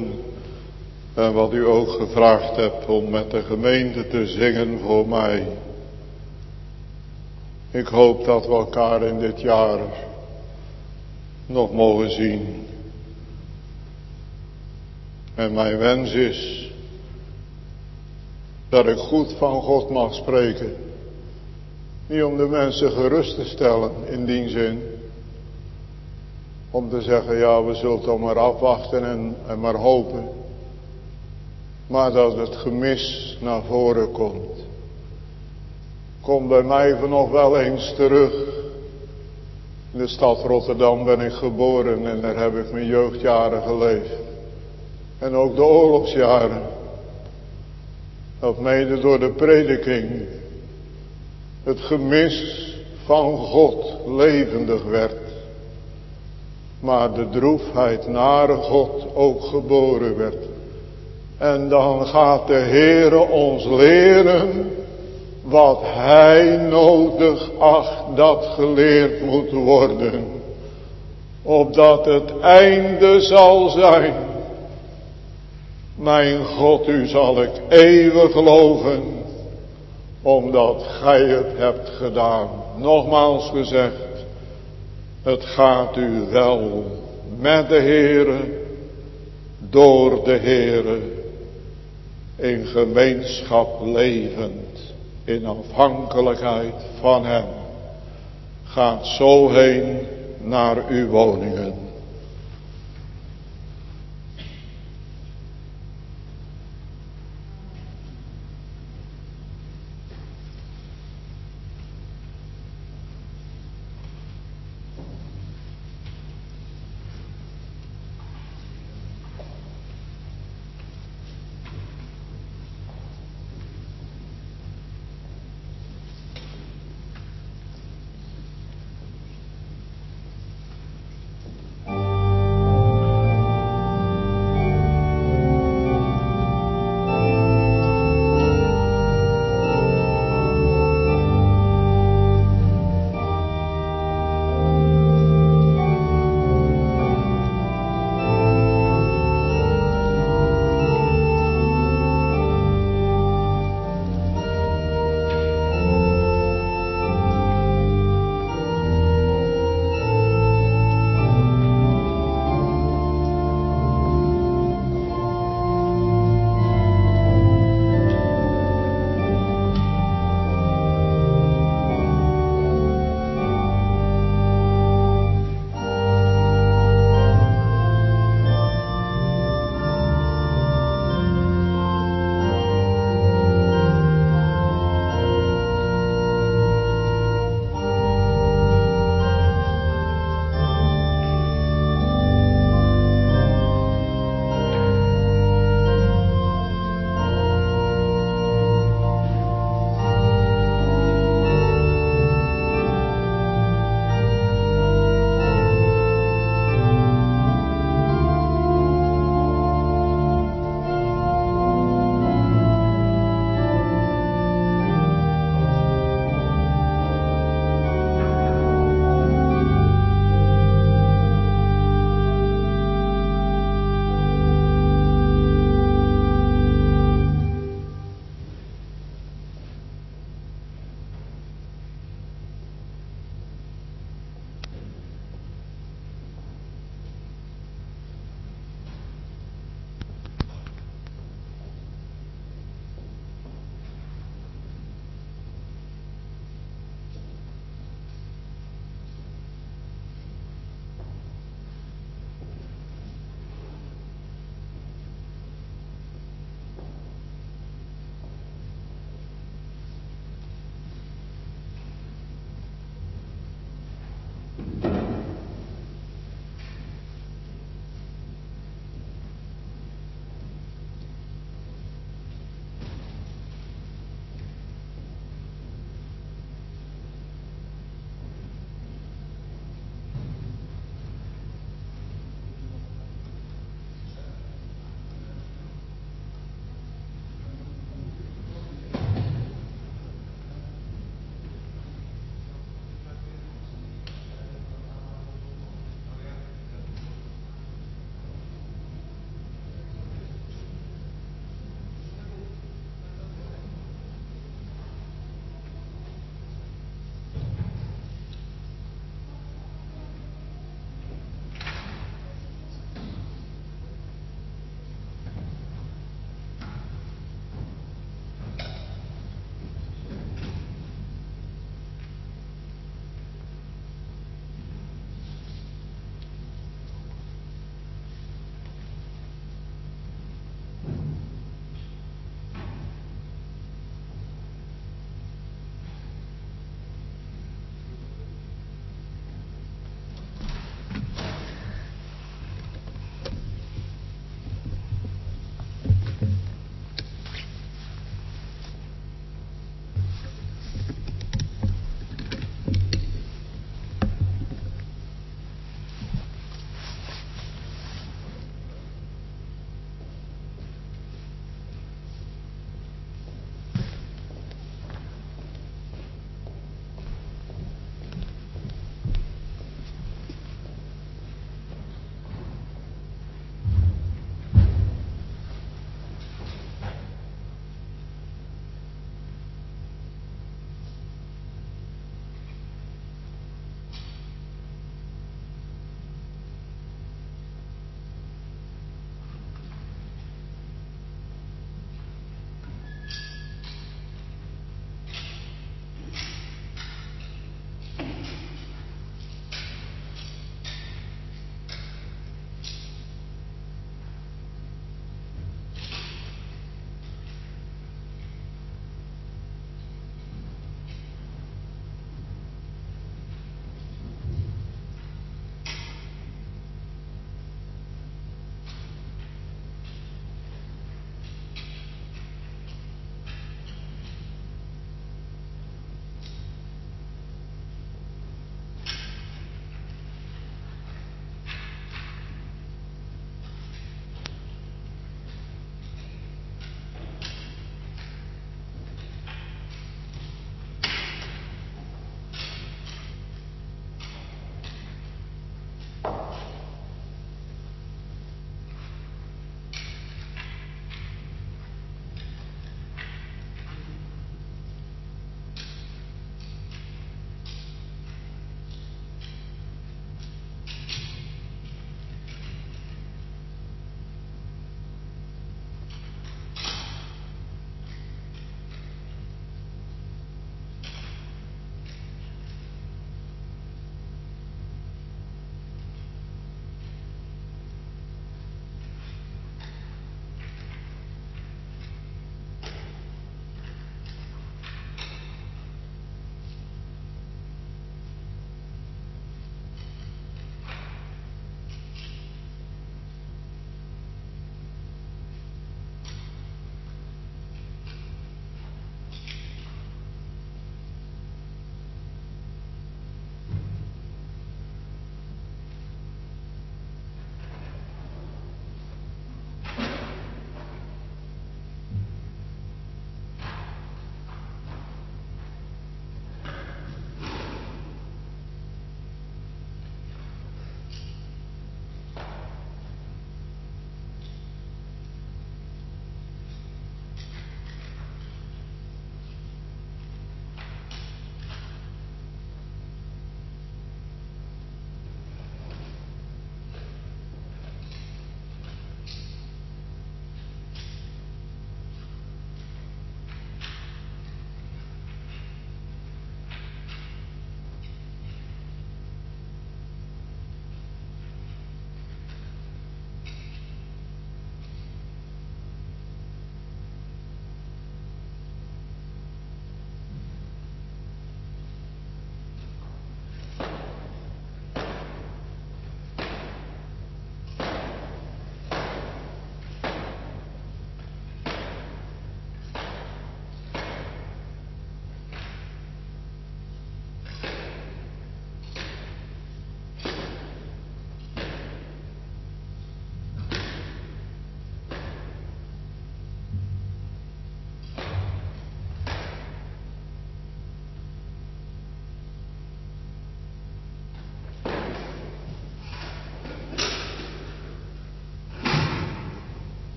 En wat u ook gevraagd hebt om met de gemeente te zingen voor mij. Ik hoop dat we elkaar in dit jaar nog mogen zien. En mijn wens is dat ik goed van God mag spreken. Niet om de mensen gerust te stellen in die zin. Om te zeggen, ja, we zullen toch maar afwachten en maar hopen. maar dat het gemis naar voren komt. Kom bij mij nog wel eens terug. In de stad Rotterdam ben ik geboren en daar heb ik mijn jeugdjaren geleefd. En ook de oorlogsjaren. Dat mede door de prediking het gemis van God levendig werd. Maar de droefheid naar God ook geboren werd. En dan gaat de Heere ons leren wat Hij nodig acht dat geleerd moet worden. Opdat het einde zal zijn. Mijn God, u zal ik eeuwig loven, omdat Gij het hebt gedaan. Nogmaals gezegd, het gaat u wel met de Heere, door de Heere, in gemeenschap levend, in afhankelijkheid van Hem. Gaat zo heen naar uw woningen.